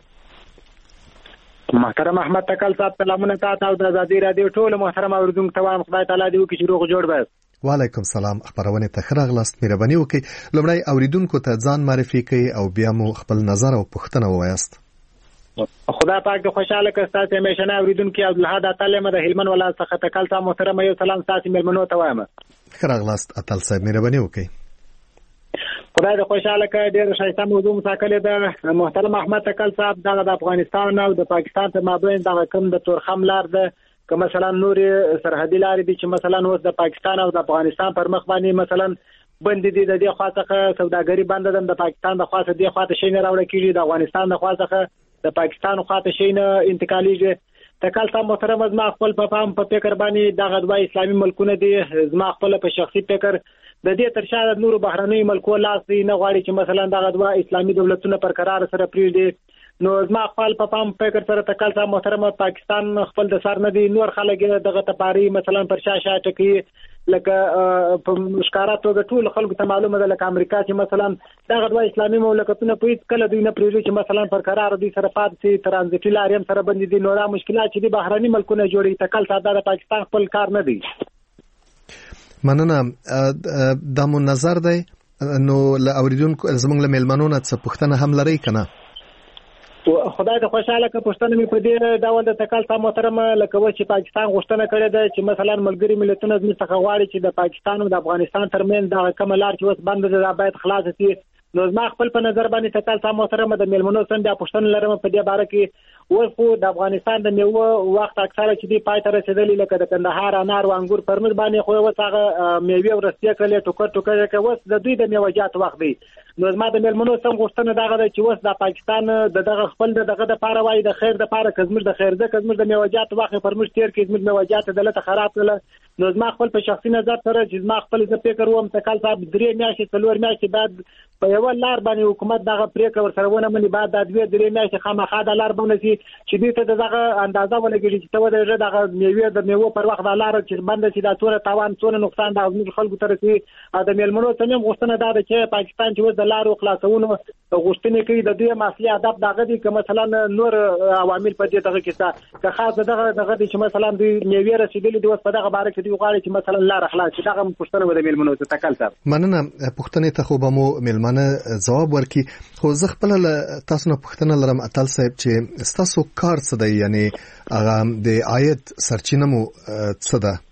محترم احمد تکل صاحب سلامونه تاسو او د ازادۍ رادیو ټول محترم اوریدونکو ته وایم خدای تعالی دې وکړي چې روغ جوړ وي. وعلیکم سلام. خبرونه ته ښه راغلاست. مهرباني وکړئ لومړی اوریدونکو ته ځان معرفي کړئ او بیا مو خپل نظر او پوښتنه ووایاست. خدا پاک د خوشاله کستاسو همیشنه اوریدونکو عبدالحاد اتل د هلمند ولایت څخه تکل صاحب محترم یو سلام تاسو مېلمنو ته وایم. ښه راغلاست اتل صاحب. مهرباني وکړئ. خدای د خوشاله کړه. ډېر ښایسته موضوع مساکله ده محترم احمد تکل صاحب. دغه د افغانستان او د پاکستان په مابین دغه کوم د تورخم لار ده که مثلا نور سرحدي لارې دي چې مثلا اوس د پاکستان او د افغانستان پر مخ باندې مثلا بند دي د دې خوا څخه سوداګري بند ده، د پاکستان د خوا څخه د خوا ته شي نه راوړل کیږي، د افغانستان د خوا څخه د پاکستان خوا ته شي نه انتقالیږي. تکل صاحب محترم زما خپل په پام په فکر باندې دغه دوه اسلامي ملکونه دي. زما خپل په شخصي فکر د دې تر شا د نورو بهرنیو ملکو لاس دی نه غواړي چې مثلا دغه دوه اسلامي دولتونه پر قرار سره پریږدي. نو زما خپل په پام فکر سره تکل صاحب محترم پاکستان خپل د سر نه دی، نور خلک دغه تپاری مثلا پر شاشه ټکی لکه په مشکارات توګه ټول خلکو ته معلومه ده لکه امریکا چې مثلا دغه دوه اسلامي مملکتونه په هیڅ کله دوی نه پریږدي چې مثلا پر قرار دي سره پاتې ترانزیټي لارې هم سره بندي دي. نو دا مشکلات چې د بهرني ملکونه جوړي تکل صاحب د پاکستان خپل کار نه دی. مننه. دا مو نظر دی نو ل اوریدونکو زمونږ له میلمنو نه څه پوښتنه هم لري کنه؟ خدای ته خوشاله که پښتنه مې په دې ډول د تکال تا محترم لکه و چې پاکستان غوښتنه کړې ده چې مثلا ملګری ملتونه زموږ څخه غواړي چې د پاکستان او د افغانستان ترمنځ دا کوم لار چې اوس بند ده باید خلاص شي. نو زما خپل په نظر باندې تکال تا محترم د میلمنو څنګه پښتنه لرم په دې باره کې اوس خو د افغانستان د میوه وخت اکثره چې دی پای ته رسیدلی لکه د کندهار انار او انګور پرمز باندې خو اوس هغه میوه ورسته کړي ټوکر ټوکر کې اوس د دوی د میوهجات وخت دی. نو زما د میلمنو څنګه غوښتنه دغه ده چې اوس د پاکستان د دغه خپل دغه د پاره وای د خیر د پاره کزمر د خیر د کزمر د میوهجات وخت پرمز تیر کې زموږ میوهجات دلته خراب کړل. نو زما خپل په شخصي نظر سره چې زما خپل ز فکر ووم تکال صاحب درې میاشتې څلور میاشتې بعد په یو لار باندې حکومت دغه پریکړه ورسره ونه مني بعد د دوی درې میاشتې خامخا د لار باندې چې دوی ته دغه اندازه ولګي چې ته ودرې دغه میوه د میوه پر وخت د لار چې باندې چې دا څوره تاوان څوره نقصان د ازمیر خلکو تر رسي د میلمنو څنګه غوښتنه ده چې پاکستان چې د لارو خلاصونو غوښتنه کوي د دوی مسلې ادب دغه دي که مثلا نور عوامل په دې دغه کې که خاص دغه دغه چې مثلا دوی میوه رسیدلې د اوس په دغه باره کې دوی غواړي چې مثلا لار خلاص شي دغه پښتنه د میلمنو څخه تکل صاحب. مننه پښتنې ته خو به مو میلمنه جواب ورکړي خو زه خپل تاسو نه پښتنه لرم اتل صاحب چې تاسو کار څه دی یعنی هغه د عاید سرچینه مو څه ده؟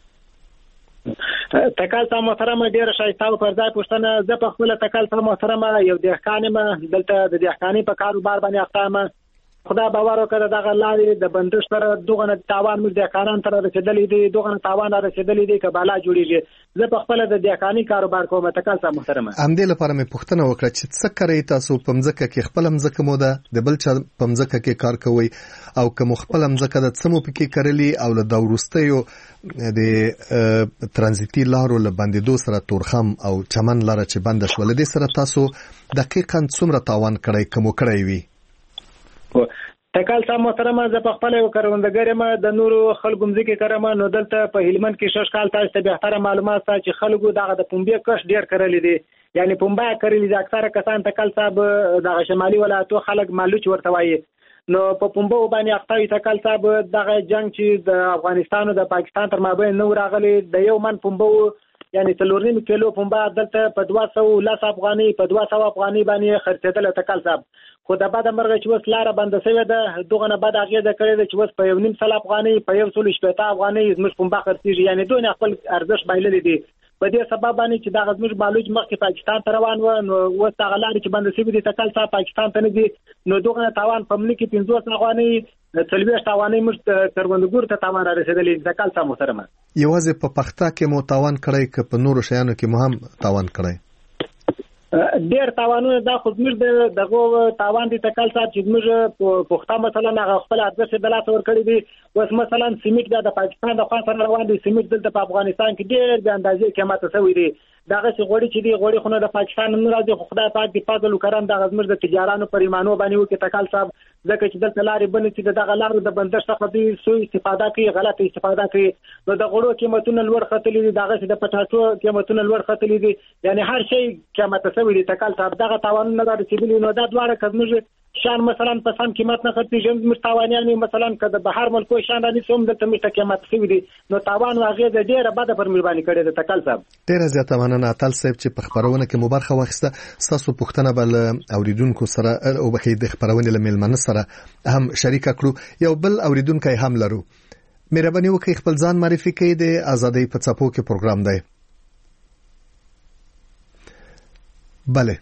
تکال ته محترم ډیر شایسته پر ځای پښتنه زه په خپل تکال ته محترم یو دهقان ما دلته د دهقانی په کاروبار باندې اختامه خدا باور وکړه دغه لارې د بندش تر دغه تاوان موږ د کاران تر رسیدلې دي دغه تاوان رسیدلې دي کبالا جوړیږي زه په خپل د دهقانی کاروبار کوم تکال ته محترم ام دې لپاره مې پوښتنه وکړه چې څه کوي تاسو په مځکه کې خپل مځکه مو ده د بل چا په مځکه کې کار کوي او کوم خپل مځکه د څمو پکې کړلې او له دورستیو د ترانزیتي لارو له بندیدو سره تورخم او چمن لاره چې بند شول دي سره تاسو دقیقاً څومره تاوان کړی کوم کړی وي؟ تکال صاحب محترم زه په خپل یو کروندګر ما د نورو خلکو مځکه کرم نو دلته په هلمند کې شش کال تاسو ته به تر معلومات سره چې خلکو دغه د پنبې کښ ډیر کړل دي یعنی پنبې کړل دي اکثره کسان تکال صاحب دغه شمالي ولایتو خلک مالوچ ورته وایي نو په پنبې باندې اختاوي تکال صاحب دغه جنگ چې د افغانستان او د پاکستان تر مابین نو راغلي د یو من پنبې یعنی څلورنیم کیلو پنبې دلته په دوه سوه لس افغاني په دوه سوه افغاني باندې خرڅېدل تکال صاحب خو د بعد مرغه چې وس لاره بند شوې ده دغه نه بعد هغه د کړې ده چې وس په یو نیم سل افغاني په یو سل شپږ افغاني زموږ په بخر تیږي یعنی دوی خپل ارزش بایللې دي په دې سبب باندې چې دا غزمش بالوج مخکې پاکستان ته روان و نو وس هغه لاره چې بند شوې دي تکل صاحب پاکستان ته نه دي نو دغه تاوان په ملي کې پنځوس افغاني څلوېښت افغاني مشت کروندګور ته تاوان رسیدلې تکل صاحب محترم یوازې په پخته کې مو تاوان کړی که په نورو شیانو کې مو هم تاوان کړی؟ ډیر تاوانونه دا خو زموږ دغه تاوان دي تکل صاحب چې زموږ پښتا مثلا هغه خپل ارزښت د لاس ور کړی دي اوس مثلا سیمټ د پاکستان د خوا سره روان دي سیمټ دلته په افغانستان کې ډیر د اندازې قیمت شوی دی دغه چې غوړي چې دی غوړي خونه د پاکستان نه راځي خو خدای پاک دې فضل وکړم د زموږ د تجارانو پر ایمانو باندې وکړي تکل صاحب ځکه چې دلته لارې بنې چې دغه لارو د بندش څخه دي سوء استفاده کوي غلط استفاده کوي نو د غوړو قیمتونه لوړ خطلې دي دغه چې د پټاټو قیمتونه لوړ خطلې دي یعنی هر شی قیمت شوی دی تکل صاحب دغه تاوانونه د رسیدلی نو دا دواړه کزمږ شان مثلا په سم قیمت نه خرڅي جن مستوانیان مثلا کده بهر ملکو شان باندې څوم د تمشت قیمت شوی دی نو تاوان واغې د ډیره بده پر مهرباني کړې د تکل صاحب ډیره زیاته مننه اتل صاحب چې په خبرونه کې مبارخه واخیسته تاسو پښتنه بل اوریدونکو سره او بخې د خبرونه لملمن سره هم شریک کړو یو بل اوریدونکو هم لرو مهرباني وکړئ خپل ځان معرفي کړئ د ازادۍ په څپو کې پروګرام دی. بله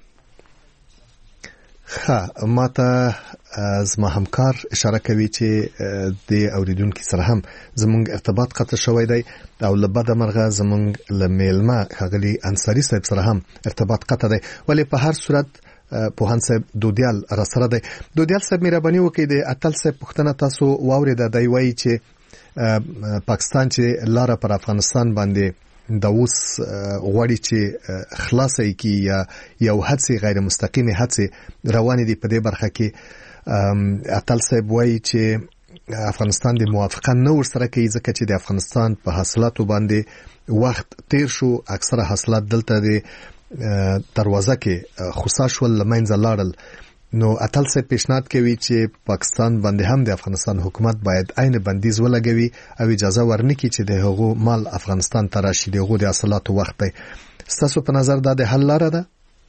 ها ماته زما همکار اشاره کوي چې د اوریدونکو سره هم زموږ ارتباط قطع شوی دی او لبد مرغه زموږ لمیلمه خغلی انصاری صاحب سره هم ارتباط قطع دی ولی په هر صورت پوهان صاحب دودیال را سره دی. دودیال صاحب مهرباني وکړئ د اتل صاحب پښتنه تاسو واورید دی وایي چې پاکستان چې لاره پر افغانستان باندې دا اوس غوړي چې خلاصي کی یا یو هڅه غیر مستقیمه هڅه روان دي په دې برخه کې اتل صاحب وایي چې افغانستان د موافقه نه ورسره کوي ځکه چې د افغانستان په حاصلاتو باندې وخت تیر شو اکثره حاصلات دلته د دروازه کې خصا شول لمنځه لاړل نو اتل صاحب پیشنهاد کوي چې پاکستان باندې هم د افغانستان حکومت باید عین بندیز ولګوي او اجازه ورنکړي چې د هغو مال افغانستان ته راشي دغه د حاصلاتو وخت دی. ستاسو په نظر دا د حل لاره ده؟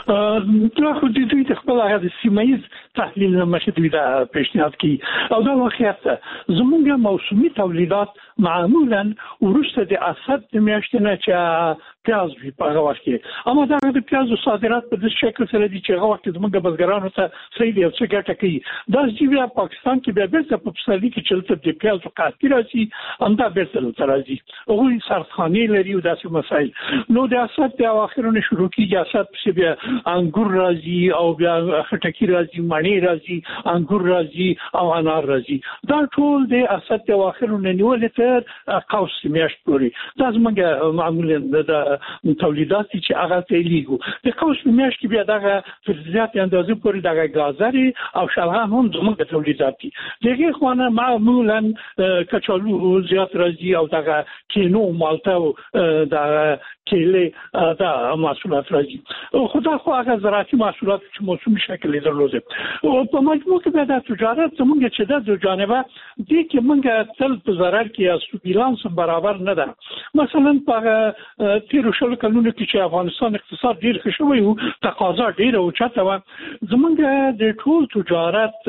دا خو د دوی د خپل هغه سیمایي تحلیل مخې دوی دا پیشنهاد کوي او دا واقعیت زمونږ موسمي تولیدات معمولا ورسته د اسد د میاشتې نه چې پیاز وي په هغه وخت کې اما دا د پیازو صادرات په دې شکل سره دي چې هغه وخت زمونږ بزګرانو ته صحیح دی او څه ګټه کوي دا چې بیا پاکستان کې بیا بیرته په پسرلي کې چلته د پیازو قحطي راځي همدا بیرته دلته راځي هغوی سردخانې لري او داسې مسایل نو د اسد د اواخرونو شروع کېږي اسد پسې بیا انګور راځي او بیا خټکي راځي مڼې راځي انګور راځي او انار راځي دا ټول د اسد د اواخرونو نیولې تر قوس میاشت پورې دا زمونږ معمولا د تولیدات چې هغه تیلیږي د قوس میاشت کې بیا دغه په زیات اندازې پورې دغه غازري او شلغم هم زموږ تولیدات دي دغه خوانه معمولا کچالو زیات راځي او دغه کینو مالټا د کېله دا محصولات راځي خدا خو هغه زراعتي محصولات چې موسمي شکل درلوده او په مجموع کې د تجارت زموږ چې د جانبه دي کې موږ تل په ضرر کې اسو بیلانس برابر نه ده مثلا په تیر شل کلونو کې چې افغانستان اقتصاد ډیر ښه شوی او تقاضا ډیره اوچته و زمونږ د ټول تجارت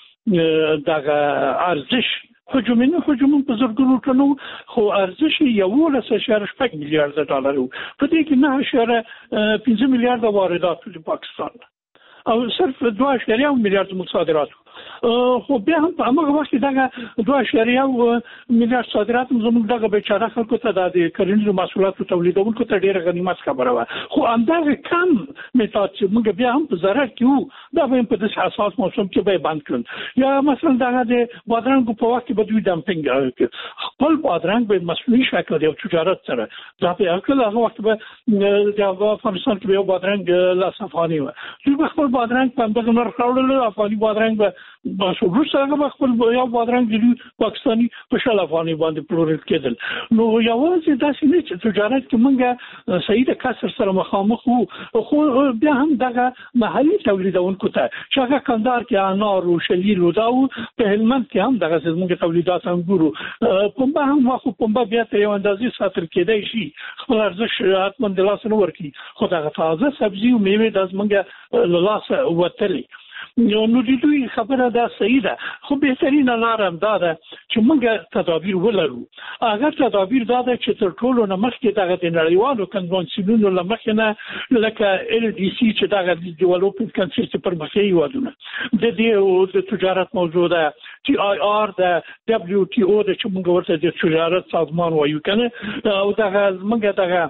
دغه ارزش حجمونه حجم په زرګونو ټنو خو ارزش یو لس اشاره شپږ میلیارډ ډالر په دې کې نه اشاره پنځه میلیارډ واردات د پاکستان او صرف دوه اشاره میلیارډ مصادرات خو بیا هم په هغه وخت دغه دوه اشاره میلیارډ صادرات زموږ دغه بیچاره خلکو ته د کرنیزو محصولاتو تولیدونکو ته ډیره غنیمت خبره و خو همدغه کم میتود چې موږ بیا هم په ضرر کې وو دا به په داسې حساس موسم کې به بند کړل یا مثلا دغه د بادرنګ په وخت کې به دوی ډمپینګ خپل بادرنګ به مصنوعي شکل دی او تجارت سره دا په اکل هغه وخت به د افغانستان کې به بادرنګ لا صفانی و دوی خپل بادرنګ په دغه نرخ راوړل افغاني بادرنګ به باسو روسه هغه خپل یو بادرنګ دی پاکستاني په شل افغاني باندې پلورل کېدل نو یوازې داسې نه چې تجارت کې موږ صحیح د کسر سره مخامخ وو خو بیا هم دغه محلي تولیدونکو ته چې هغه کندهار کې انار او شلیل او داو په هلمند کې هم دغه زموږ تولیدات انګورو پنبه هم واخو پنبه بیا ته یو اندازې ساتل کېدای شي خپل ارزش حتمن د لاس نه ورکی خو دغه تازه سبزي او میوه د زموږ له لاس وتلي نو نو د دوی خبره دا صحیح ده خو بهترینه لار هم دا ده چې موږ تدابیر ولرو هغه تدابیر دا ده چې تر ټولو نه مخکې دغه د نړیوالو کنوانسیونونو له مخې نه لکه ال ډي سي چې دغه د ډیولپمنټ کانسل چې پرمختیایي هیوادونه د دې د تجارت موضوع ده ټي آی آر ده دبليو ټي او د چې موږ ورته د تجارت سازمان وایو کنه او دغه موږ دغه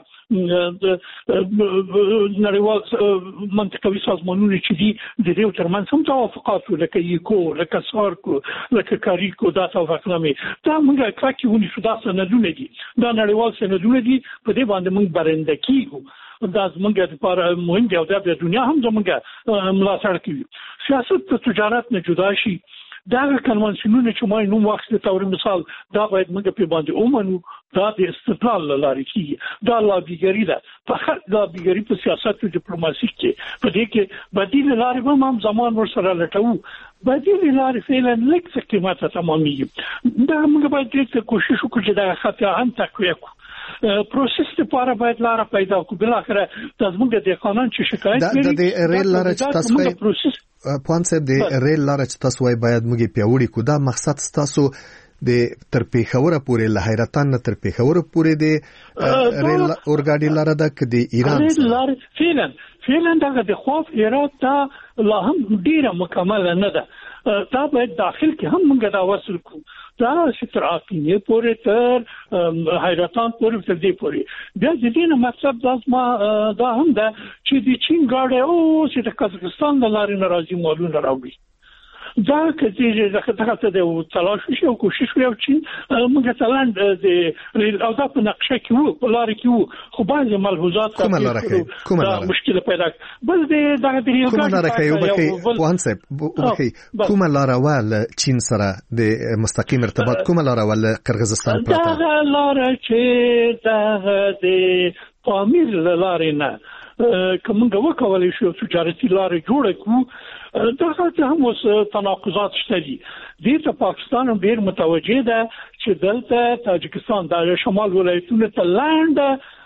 نړیوال منطقوي سازمانونه چې دي د دې ترمنځ هم توافقات لکه یکو لکه سارکو لکه کاریکو دا توافقنامه دا موږ کاکي ونی شو دا سندونه دي دا نړیوال سندونه دي په دې باندې موږ برنده کیږو دا زموږ لپاره مهم دی او د دنیا هم زموږ ملاتړ کوي سیاست د تجارت نه جدا شي دا کنوانسیونونه چې ما نوم واخیست تور مثال دا باید موږ په باندې اومنو دا د استقلال لارې کې دا لابیګری ده فقط لابیګری په سیاست او ډیپلوماسي کې په دې کې بدیل لارې به هم زمان ور سره لټو بدیل لارې فعلا لک څه قیمته تمامي دا موږ باید دې کوشش وکړو چې دا خطا هم تقویه کړو پروسس لپاره باید لار پیدا کړو بل اخره زموږ د قانون چې شکایت لري د ریل لار چې تاسو پروسس پوانسب د ریل لار چې تاسو وای باید موږ پیوړی کو دا مقصد تاسو د تر پیښور پورې له حیرتان نه تر پیښور پورې د ریل اورګاډي لار ده ک د ایران ریل لار فعلا فعلا دغه د خوف ایران ته لا هم ډیره مکمل نه ده دا باید داخل کې هم موږ دا وصل کو دا ستر اقینه پورې تر حیرتان پورې تر دې پورې بیا د دې نه مطلب دا ما دا هم ده چې د چین ګاډي او چې د قزاقستان د لارې ناراضي مالونه راوړي دا کله چې دغه د تلاش شو او کوشش وکړو چې موږ تلاند د او دا په نقشه کې وو په لار کې وو خو بعضی ملحوظات کومه لار کې کومه لار مشکل پیدا بل د دغه د کومه لار کې یو بخي وانسب بخي کومه لار ول چین سره د مستقیم ارتباط کومه لار ول قرغیزستان پرته دا لار چې دغه د پامیر لارې نه کومه وکولای شو تجارتي لار جوړ کړو دغه هم اوس تناقضات شته دي د پاکستان هم ډیر متوجه ده چې دلته تاجکستان د شمال ولایتونو ته لاند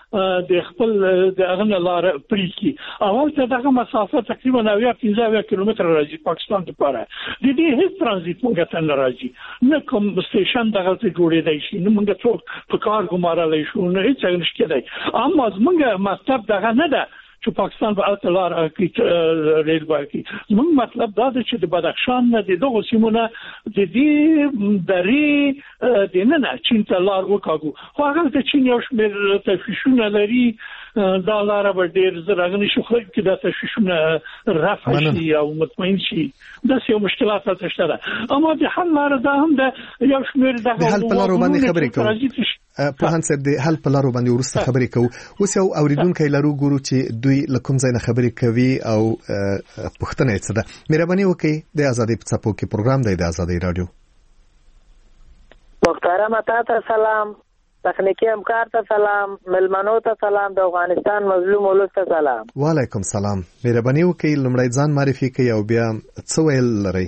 د خپل د هغه لار پریکي اول ته دغه مسافه تقریبا نوي پنځه کیلومتر راځي پاکستان ته پاره د دې هیڅ ترانزیت مونږ ته نه راځي نه کوم سټیشن دغه ته جوړېدای شي نه مونږ څوک په کار ګمارلای شو نه هیڅ نشته دی اما مونږ مطلب دغه نه ده چې پاکستان په اته لار کې ریل باندې موږ مطلب دا دی چې د بدخشان نه د دغه سیمونه د دې درې د نه نه چین ته لار وکاږو خو هغه د چین یو شمېر تفیشونه لري دا لار به ډېر زراغني شو خو کې د تفیشونه رافع شي او مطمئن شي دا سیمه مشکلات شته اما د حل لار دا هم د یو شمېر دغه حل په لار باندې خبرې کوو په هان صاحب د حل په لار باندې ورسته خبرې کوو اوس یو اوریدونکو لرو ګورو چې دوی لکم ځای نه خبرې کوي او پښتنه یې څه ده مهرباني وکړئ د ازادي په څپو کې پروګرام دی د ازادي رادیو محترم تاسو سلام تخنیکی همکار ته سلام ملمنو ته سلام د افغانستان مظلوم ولس ته سلام وعلیکم سلام مهرباني وکړئ لمړی ځان معرفي کړئ او بیا څه ویل لرئ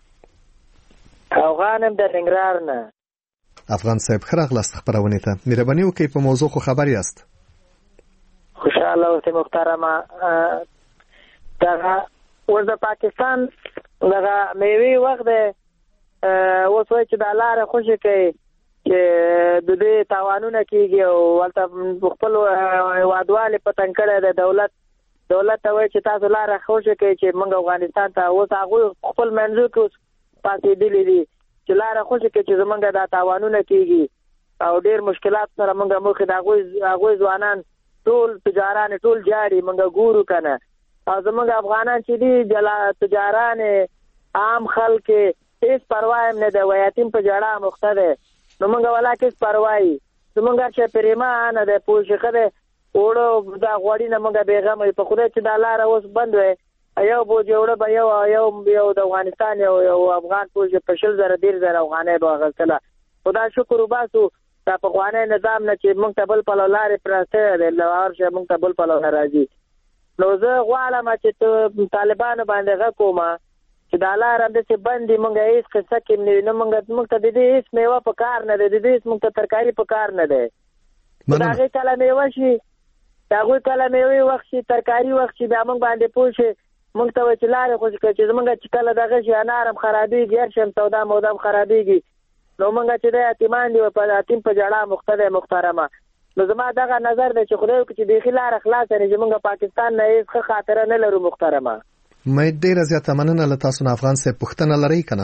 افغانم د ننګرهار نه افغان صاحب خراغلاست خبرونه ته مهرباني وکړئ په موضوع خو خبر یاست خوشاله اوسئ محترمه دغه اوس د پاکستان دغه میوي وخت دی اوس وایي چې د لاره خوشي کوي چې د دې تاوانونه کېږي او ولته خپل وادواله په تنکړه د دولت دولت ته وایي چې تاسو لاره خوشي کوي چې موږ افغانستان ته اوس هغه خپل منځو کې پاتې دي دي چې لاره خوشي کوي چې زمونږ د تاوانونه کېږي او ډېر مشکلات سره موږ مخ د هغه هغه ځوانان ټول تجاران ټول جاري موږ ګورو کنه او زمونږ افغانان چې دي جلا تجاران عام خلک هیڅ پروا نه د ویاتیم په جړه مخته ده نو موږ ولا کې پروايي زمونږ چې پریما نه ده پوښخه ده وړو دا غوړی نه موږ بیغم په خوده چې د لار اوس بند وي یو بو جوړه به یو یو یو د افغانستان یو یو افغان پوښ په شل زره ډیر زره افغانې به غسله خدا شکر وباسو دا په خوانه نظام نه چې موږ ته بل په لارې پرسته ده لوار چې موږ ته بل په لار راځي نو زه غواړم چې طالبانو باندې غوښوم چې د لار د څه باندې موږ هیڅ څه کې نه موږ موږ ته د دې هیڅ میوه په کار نه ده د دې موږ ته ترکاری په کار نه ده دا هغه کله میوه شي دا هغه کله میوه وخت شي ترکاری وخت شي بیا موږ باندې پوښي موږ ته چې لار خو چې موږ چې کله دغه شي انارم خرابېږي هر شم سودا مودام خرابېږي نو موږ چې د اعتماد دی په اتیم په جړه مختلفه محترمه نو زما دغه نظر دی چې خدای چې د خلار اخلاص نه موږ پاکستان نه هیڅ خاطر نه لرو محترمه مې ډیر زیاته مننه له تاسو نه افغان سه پښتنه لري کنه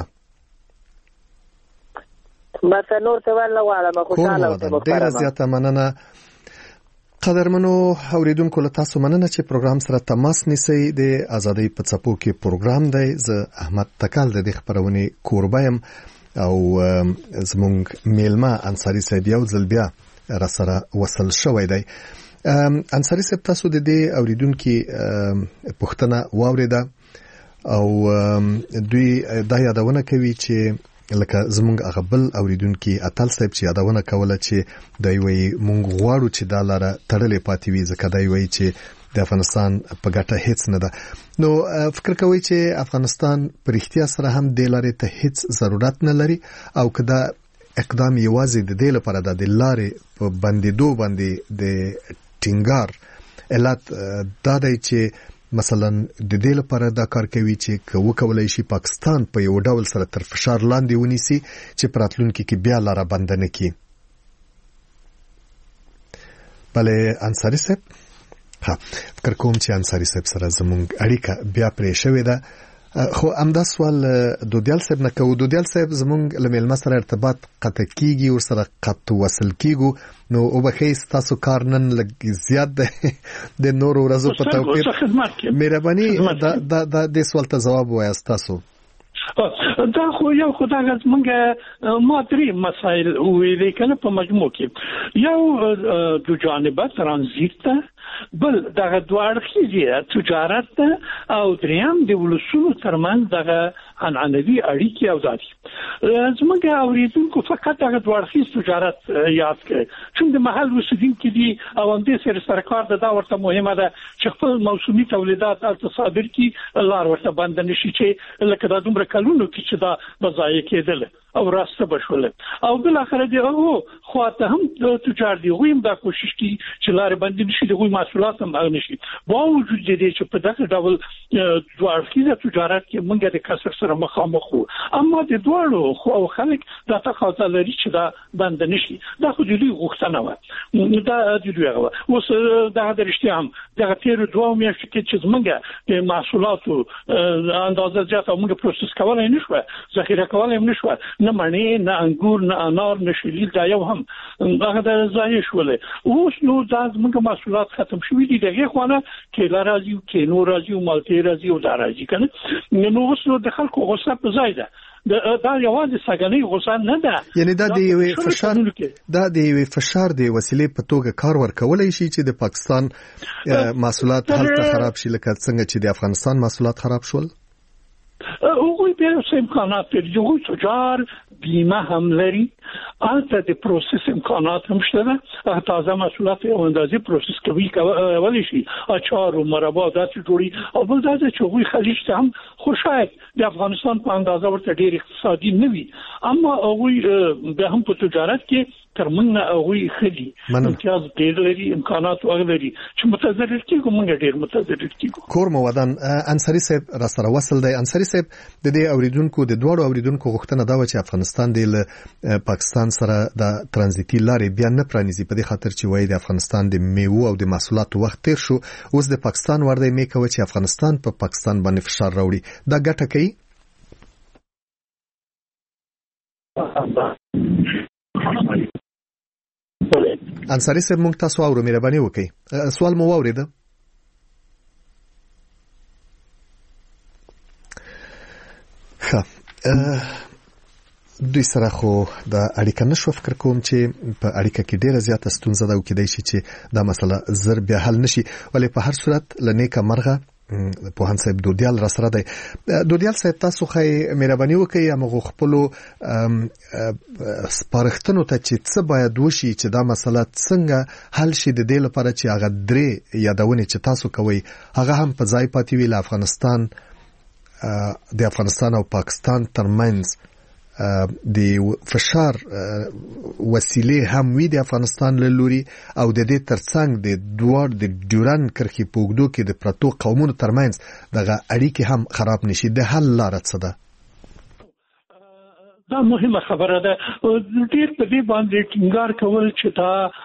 بس نور څه ولا واله خوشاله اوسه ډیر زیاته مننه قدرمنو اوریدونکو له تاسو مننه چې پروګرام سره تماس نیسئ د ازادي په څپو کې پروګرام دی زه احمد تکال د خبرونه کوربایم او زمونږ میلمه انصاری صاحب یو ځل بیا را سره وصل شوی دی انصاری صاحب تاسو د دې اوریدونکو پښتنه واوریده او دوی دا یادونه کوي چې لکه زمونږ غبل اوریدونکو اتل صاحب چې یادونه کوله چې دوی وی مونږ غواړو چې دا لاره تړلې پاتې وي ځکه دوی وی چې د افغانستان په ګټه هیڅ نه ده نو فکر کوي چې افغانستان پر اختیار سره هم د لارې ته هیڅ ضرورت نه لري او کدا اقدام یوازې د دې لپاره د لارې په بندیدو باندې د ټینګار علت دا دی چې مثلا د دې لپاره دا کار کوي چې وکولای شي پاکستان په یو ډول سره تر فشار لاندې ونیسي چې پراتلونکو کې بیا لاره بند نه کړي. بلې انصاری صاحب ها فکر کوم چې انصاری صاحب سره زموږ اړیکه بیا پرې شوې ده خو امدا سوال دودیال صاحب نه کوو دودیال صاحب زموږ له مېلمه سره ارتباط قطع کیږي او سره قطع وصل کیږي نو او بخې تاسو کار نن لګ زیات ده د نور ورځو په توپیر مهرباني دا دا د سوال ته جواب وایاست تاسو دا خو یو خدای موږ ما درې مسایل ویلې کنه په مجموع کې یو د جانبه ترانزیت بل دغه دوړخیزه تجارت او دریم د ولسونو ترمن دغه عنعنوي اړیکې او ذاتي زموږ اوریدونکو فقط دغه دوړخیز تجارت یاد کړي چې د محل اوسیدونکو دي او هم د سر سرکار د دا ورته مهمه ده چې خپل موسمي تولیدات او تصادر کې لار ورته بند نشي چې لکه د دومره کلونو کې چې دا بځای کېدل او راسته بشول او بل اخر دی او خواته هم د تجار دی ویم دا کوشش کی چې لار باندې نشي د محصولات هم نشي با وجود دې چې په دغه ډول دوارکیزه تجارت کې مونږ د کسر سره مخامخ وو اما د دوړو خو خلک دا تقاضا لري چې دا باندې نشي دا خو دې غوښتنه و دا دې هغه اوس دا د رښتیا هم دا تیر دوه میاشتې کې چې زمونږ د محصولاتو اندازه زیاته موږ پروسس کولای نه شو ذخیره کولای نه شو نه مڼې نه انګور نه انار نه شیل دا یو هم هغه د ځای شول اوس نو دا زمونږ محصولات ختم شوي دي دغه خوانه کې لا راځي کې نور راځي او مالټې راځي او دا راځي کنه نو اوس نو د خلکو غوسه په ځای ده دا یوازې سګنې غوسه نه ده یعنی دا د یوې فشار دا د یوې فشار د وسیلې په توګه کار ورکولای شي چې د پاکستان محصولات هلته خراب شي لکه څنګه چې د افغانستان محصولات خراب شول هغوی به امکانات لري هغوی تجار بیمه هم لري البته د پروسس امکانات هم شته تازه محصولات او اندازې پروسس کوي کولی شي اچار او مربعات جوړي او بل دا چې هغوی خلیج ته هم خو شاید د افغانستان په اندازه ورته ډیر اقتصادي نه وي اما هغوی به هم په تجارت کې ترمنه هغوی خلی امتیاز ډیر لري امکانات ولري چې متضرر کیږي موږ ډیر متضرر کیږو کور موادن انصاری صاحب را سره وصل دی انصاری صاحب د دې اوریدونکو د دوړو اوریدونکو غوښتنه دا و چې افغانستان د پاکستان سره د ترانزیتي لارې بیا نه پرانیزي په دې خاطر چې وایي د افغانستان د میوه او د محصولاتو وخت تیر شو اوس د پاکستان ورده مې کوي چې افغانستان په پاکستان باندې فشار راوړي دا ګټه کوي انصاری صاحب مونږ تاسو اورو مهرباني وکړئ سوال مو واورید ښه دوی سره خو د اړیکه نشو فکر کوم چې په اړیکه کې ډیره زیاته ستونزه ده او کېدای شي چې دا مسله زر بیا حل نشي ولې په هر صورت لنیکه مرغه پوهان صاحب دودیال را سره دی دودیال صاحب تاسو خو مهرباني وکړئ موږ خپل سپارښتنو ته چې څه باید وشي چې دا مسله څنګه حل شي د دې لپاره چې هغه درې یادونه چې تاسو کوي هغه هم په ځای پاتې وي له افغانستان د افغانستان او پاکستان ترمنځ د فشار وسیلې هم وي د افغانستان له لوري او د دې ترڅنګ د دوار د ډیورن کرخي پوګدو کې د پرتو قومونو ترمنځ دغه اړیکې هم خراب نشي د حل لار څه ده دا مهمه خبره ده ډیر په دې باندې ټینګار کول چې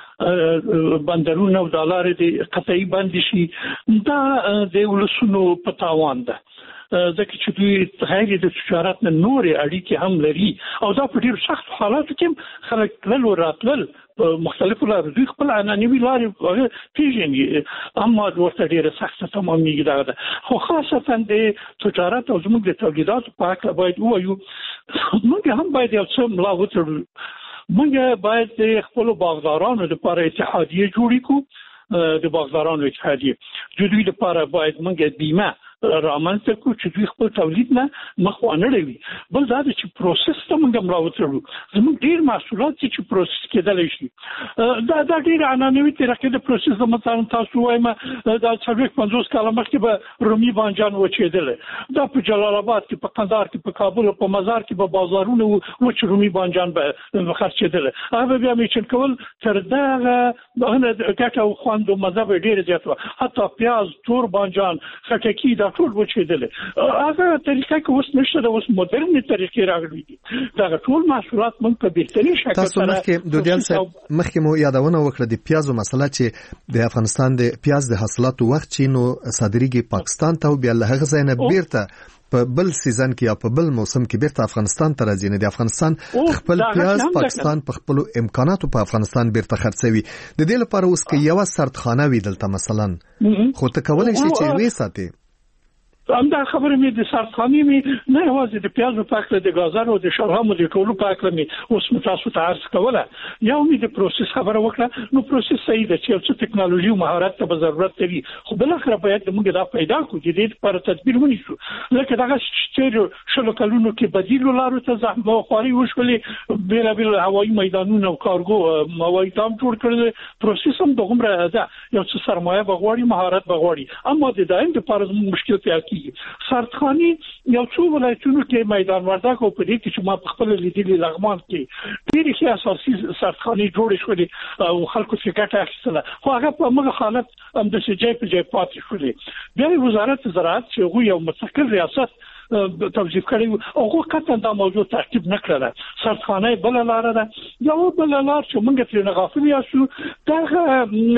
دا بندرونه او دلار د قطعي باندې شي دا د ولسونو په تاوان ده ځکه چې دوی غیر د تجارت نه نورې اړیکې هم لري او دا په ډېر سخت حالاتو کې خلک تلل او راتلل په مختلفو لارو دوی خپل عنعنوي لارې پیژني اما ورته ډېره سخته تمامېږي دغه ده خو خاصتا د تجارت او زموږ د تولیداتو په هکله باید ووایو موږ هم باید یو څه ملا وتړو موږ باید د خپلو باغدارانو لپاره اتحادیه جوړې کړو د باغدارانو اتحادیه د دوی لپاره باید موږ بیمه رامنځته کړو چې دوی خپل تولید نه مخ ونه اړوي بل دا چې پروسس ته موږ مراوتړو زموږ ډیر محصولات چې پروسس کېدلی شي دا دا ډیر عنعنوي طریقې د پروسس د مثلا تاسو وایم دا څلوېښت پنځوس کاله مخکې به رومي بانجان وچېدل دا په جلال آباد کې په قندهار کې په کابل په مزار کې په بازارونو وچ رومي بانجان به خرڅېدل هغه بیا میچن کول تر دغه نه ګټه او خوند او مزه به ډیر زیات و حتی پیاز تور بانجان خټکی دا ټول وچېدل هغه طریقه کې اوس نشته د اوس مدرنې طریقې راغلي دي دا ټول محصولات موږ په بهترین شکل تاسو مخکې دودیال صاحب مخکې مو یادونه وکړه د پیازو مسله چې د افغانستان د پیاز د حاصلاتو وخت چې نو صادریږي پاکستان ته او بیا له هغه ځای نه بیرته په بل سیزن کې یا په بل موسم کې بیرته افغانستان ته راځي نه د افغانستان خپل پیاز پاکستان په خپل امکاناتو په افغانستان بیرته خرڅوي د دې لپاره اوس کې یو سرتخانه وي دلته مثلا خو ته کولای شې چې وې ساتي همدا خبره مې د سرطاني مې نه یوازې د پیازو په اړه د غازارو د شړهمو د ټولو په اړه مې اوس متاسو ته عرض کوله یو مې د پروسس خبره وکړه نو پروسس صحیح ده چې څه ټکنالوژي او مهارت ته ضرورت لري خو بل اخر باید موږ دا پیدا کړو چې د لپاره تدبیر ونیسو لکه دغه چې شلو کلونو کې بدیل لارو ته زحمت خواري وشولې بیل بیل هوایي میدانونه او کارګو هوایي تام جوړ کړل پروسس هم دغه ده یو څه سرمایه بغواړي مهارت بغواړي اما د دایم د لپاره مشکل پیدا کیږي سردخاني یو څو ولایتونو کې میدان وردګ او په دې کې چې ما په خپل لیدلي لغمان کې ډېرې ښې اساسي سردخاني جوړې شولې او خلکو څخه ګټه اخیستله خو هغه په موږ حالت هم د سجای په ځای پاتې شولې بیا وزارت زراعت چې هغوی یو مستقل ریاست توظیف کړی او هغه کته دا موضوع تعقیب نکړه سردخانه بل لار ده یو بل لار چې موږ ترې غافل یاسو دا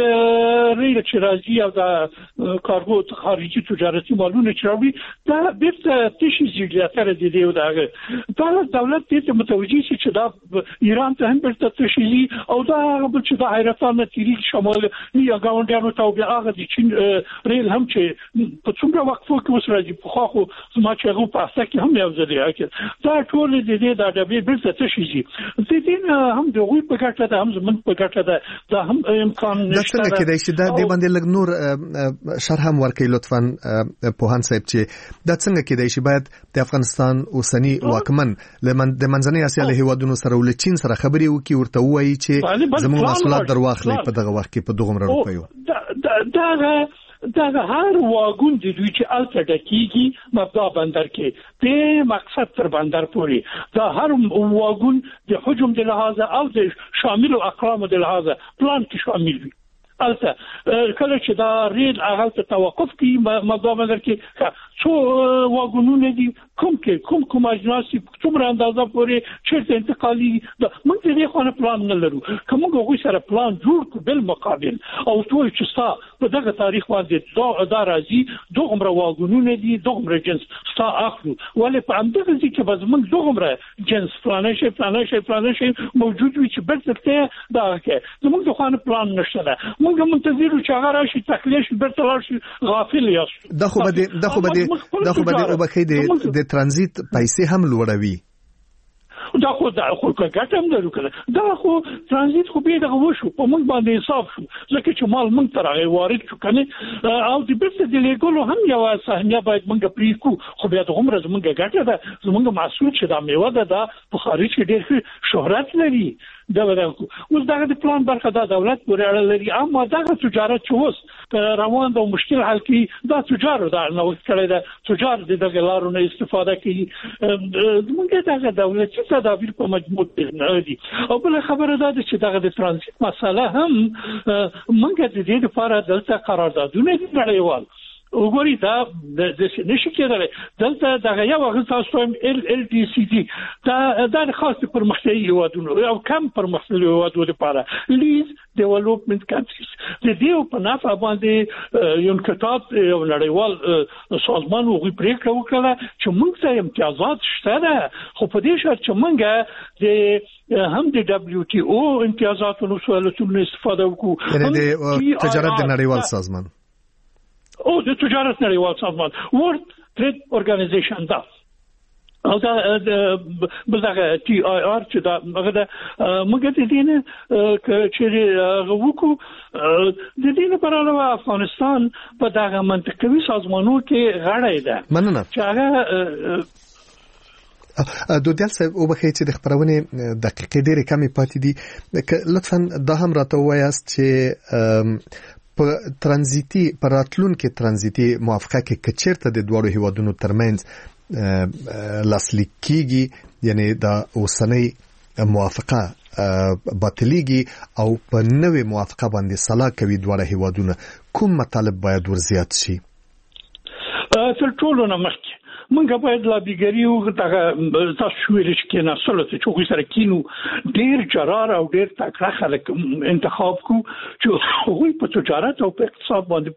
ریل چې راځي او دا کارګو خارجي تجارتي مالونه چې راوړي دا بیرته تشي زیاتره دي دی دا دا دولت دې متوجي شي چې دا ایران ته هم بیرته تشي او دا بل چې دا حیرتانه تیری شمال یا گاونډیانو ته بیا هغه د چین ریل هم چې په څومره وقفو کې اوس راځي په خو ما چې په اساس کې هم یو ځل راکړ دا ټول د دې د ادبي بیرته تشي د دې هم د غوي په ګټه ده هم زمون په ګټه ده دا هم امکان نشته دا څنګه کې د شي د باندې لګ نور شرح هم ورکړي لطفاً پوهان صاحب چې دا څنګه کې د شي باید د افغانستان اوسنی واکمن لمن د منځنۍ اسیا له هیوادونو سره ول چین سره خبري وکي ورته وایي چې زموږ محصولات درواخلي په دغه وخت کې په دغه روپیو دا دا دا هر واګون د دوی چې الته دقیقي مبدا بندر کې په مقصد تر بندر پوري دا هر واګون د حجم د لحاظ او د شامل او اقلام د لحاظ پلان کې شامل وي الته کله چې دا ریل هغه ته توقف کی مبدا بندر کې څو واګونونه دي کوم کې کوم کوم اجناسي څومره اندازه پوري چیرته انتقالي موږ دې خو نه پلان نه لرو کوم هغه سره پلان جوړ کو بل مقابل او ټول چې ستا په دغه تاریخ باندې دا دا راځي دوغمره واګونونه دي دوغمره جنس ستا اخلو ولې په همدغه ځکه به موږ دوغمره جنس پلان شي پلان شي پلان شي موجود وي چې برته دا کې موږ د خانه پلان نشته موږ منتظر یو چې هغه راشي تخلیه شي برته راشي غافل یاست دا خو به دا خو به دا خو به او بخې د د ترانزیت پیسې هم لوړوي دا خو دا خو ګټه هم درو کړه دا خو ترانزیت خو به دغه وشو په موږ باندې حساب شو ځکه چې مال موږ تر هغه وارد شو کنه او د بیرته د لګولو هم یو سهمیه باید موږ پری کو خو بیا د عمر زموږ ګټه ده زموږ محصول چې دا میوه ده دا په خارج کې ډېر شهرت لري دا ورته اوس دغه د پلان برخه د دولت پورې اړه لري اما دغه تجارت چې اوس روان د مشکل حل کی دا تجارت دا نو کړی دا تجارت دغه لارو نه استفاده کوي موږ دغه دولت چې تدابیر په مجموع کې دي او بل خبره ده چې دغه د ترانزیت مسله هم موږ د دې لپاره دلته قراردادونه نړیوال وګورئ دا د نشي کېدلی دلته دغه یو هغه تاسو هم ال ال ډي سي دي دا د خاص پرمختللي هیوادونو او کم پرمختللي هیوادونو لپاره لیز ډیولپمنٹ کانټریز د دې په نافه باندې یو کتاب یو نړیوال سازمان وګړي پریکړه وکړه چې موږ ته امتیازات شته ده خو په دې شرط چې موږ د هم د دبليو ټي او امتیازاتو سوالونو استفاده وکړو یعنی د تجارت د نړیوال سازمان او د تجارت نړیوال سازمان ورلد ټریډ اورګانایزیشن دا او دا بلغه ټي آی آر چې دا هغه د موږ د دین چې غوکو د دین پر علاوه افغانستان په دغه منطقوي سازمانونو کې غړی ده مننه چې هغه دودیال صاحب او بخې چې د خبرونه دقیقې ډېرې کمې پاتې دي لطفا دا هم راته وایاست چې په ترانزیتي پر راتلون کې ترانزیتي موافقه کې کچیرته د دوړو هیوادونو ترمنځ لاسلیک کیږي یعنی دا اوسنۍ موافقه باطلیږي او په نوې موافقه باندې صلاح کوي دوړو هیوادونو کوم مطالب باید ورزیات شي تر ټولو نه مخکې موږ باید لابیګری او دغه تاسو ویل چې نه سره چې خو سره کینو ډیر جرار او ډیر تکړه خلک انتخاب کو چې خو په تجارت او په اقتصاد باندې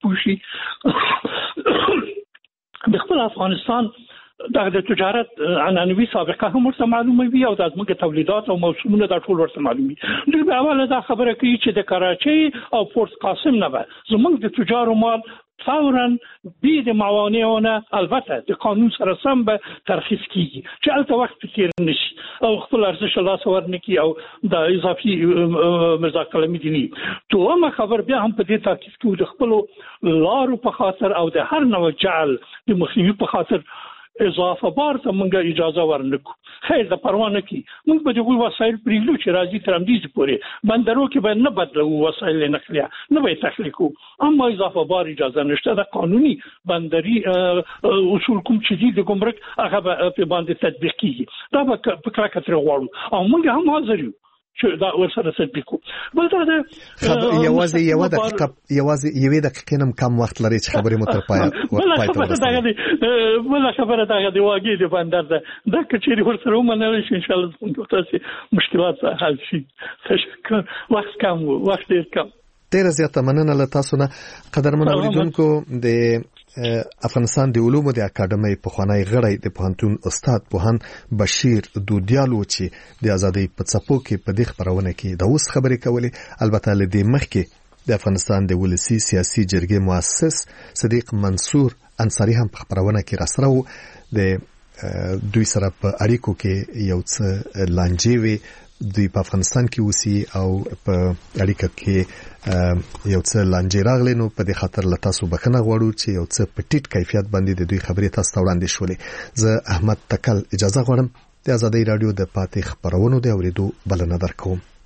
پوښي د خپل افغانستان دغه تجارت عنعنوي سابقه هم ورته معلومه وي او د ازمکه تولیدات او موسمونه د ټول ورته معلومي دوی په اوله دا خبره کوي چې د کراچۍ او پورت قاسم نه به زموږ د تجارو مال فورا بي د معاونيونه البته د قانون سره سم به ترخیص کیږي چې البته وخت تیر نشي او خپل ارزش الله سورنکی او د اضافي مرزا کلمي دي دوه خبر بیا هم په دې تاکید کوي د خپل لارو په خاطر او د هر نوع جعل د مسلمانانو په خاطر اضافه بار ته موږ اجازه ورنکو خیر د پروانه کې موږ به دغه وسایل پریږدو چې راځي تر همدې پورې بندرو کې به نه بدلو وسایل نقلیه نه به تخلیقو اما اضافه بار اجازه نشته د قانوني بندري اصول کوم چې دي د ګمرک هغه په باندې تطبیق کیږي دا به په کړه کتر غواړو او موږ هم حاضر یو چې دا ورسره تطبیقو بل دا د یوازې یو دقیقه یوازې یوې دقیقې نم کم وخت لري چې خبرې مو تر پای ورپای بل خبره دا د واګې د بندر ده دا کچېری ورسره ومنل شي ان شاء الله موږ تاسو مشکلات حل شي تشکر وخت کم وخت ډیر کم ډیر زیاته مننه له تاسو نه قدرمن اوریدونکو د افغانستان د علومو د اکاډمۍ په خوانی غړی د پوهنتون استاد پوهان بشیر دودیالو چې د ازادۍ په څپو کې په دې خبرونه کې د اوس خبرې کولې البته له دې مخکې د افغانستان د ولسی سیاسي جرګې مؤسس صدیق منصور انصاری هم په خبرونه کې راسره د دوی سره په اړیکو کې یو څه لانجې وي دوی په افغانستان کې اوسي او په اړیکه کې یو څه لانجې راغلي نو په دې خاطر له تاسو بخښنه غواړو چې یو څه په ټیټ کیفیت باندې د دوی خبرې تاسو ته وړاندې شولې زه احمد تکل اجازه غواړم د ازادۍ رادیو د پاتې خبرونو د اوریدو بلنه درکوم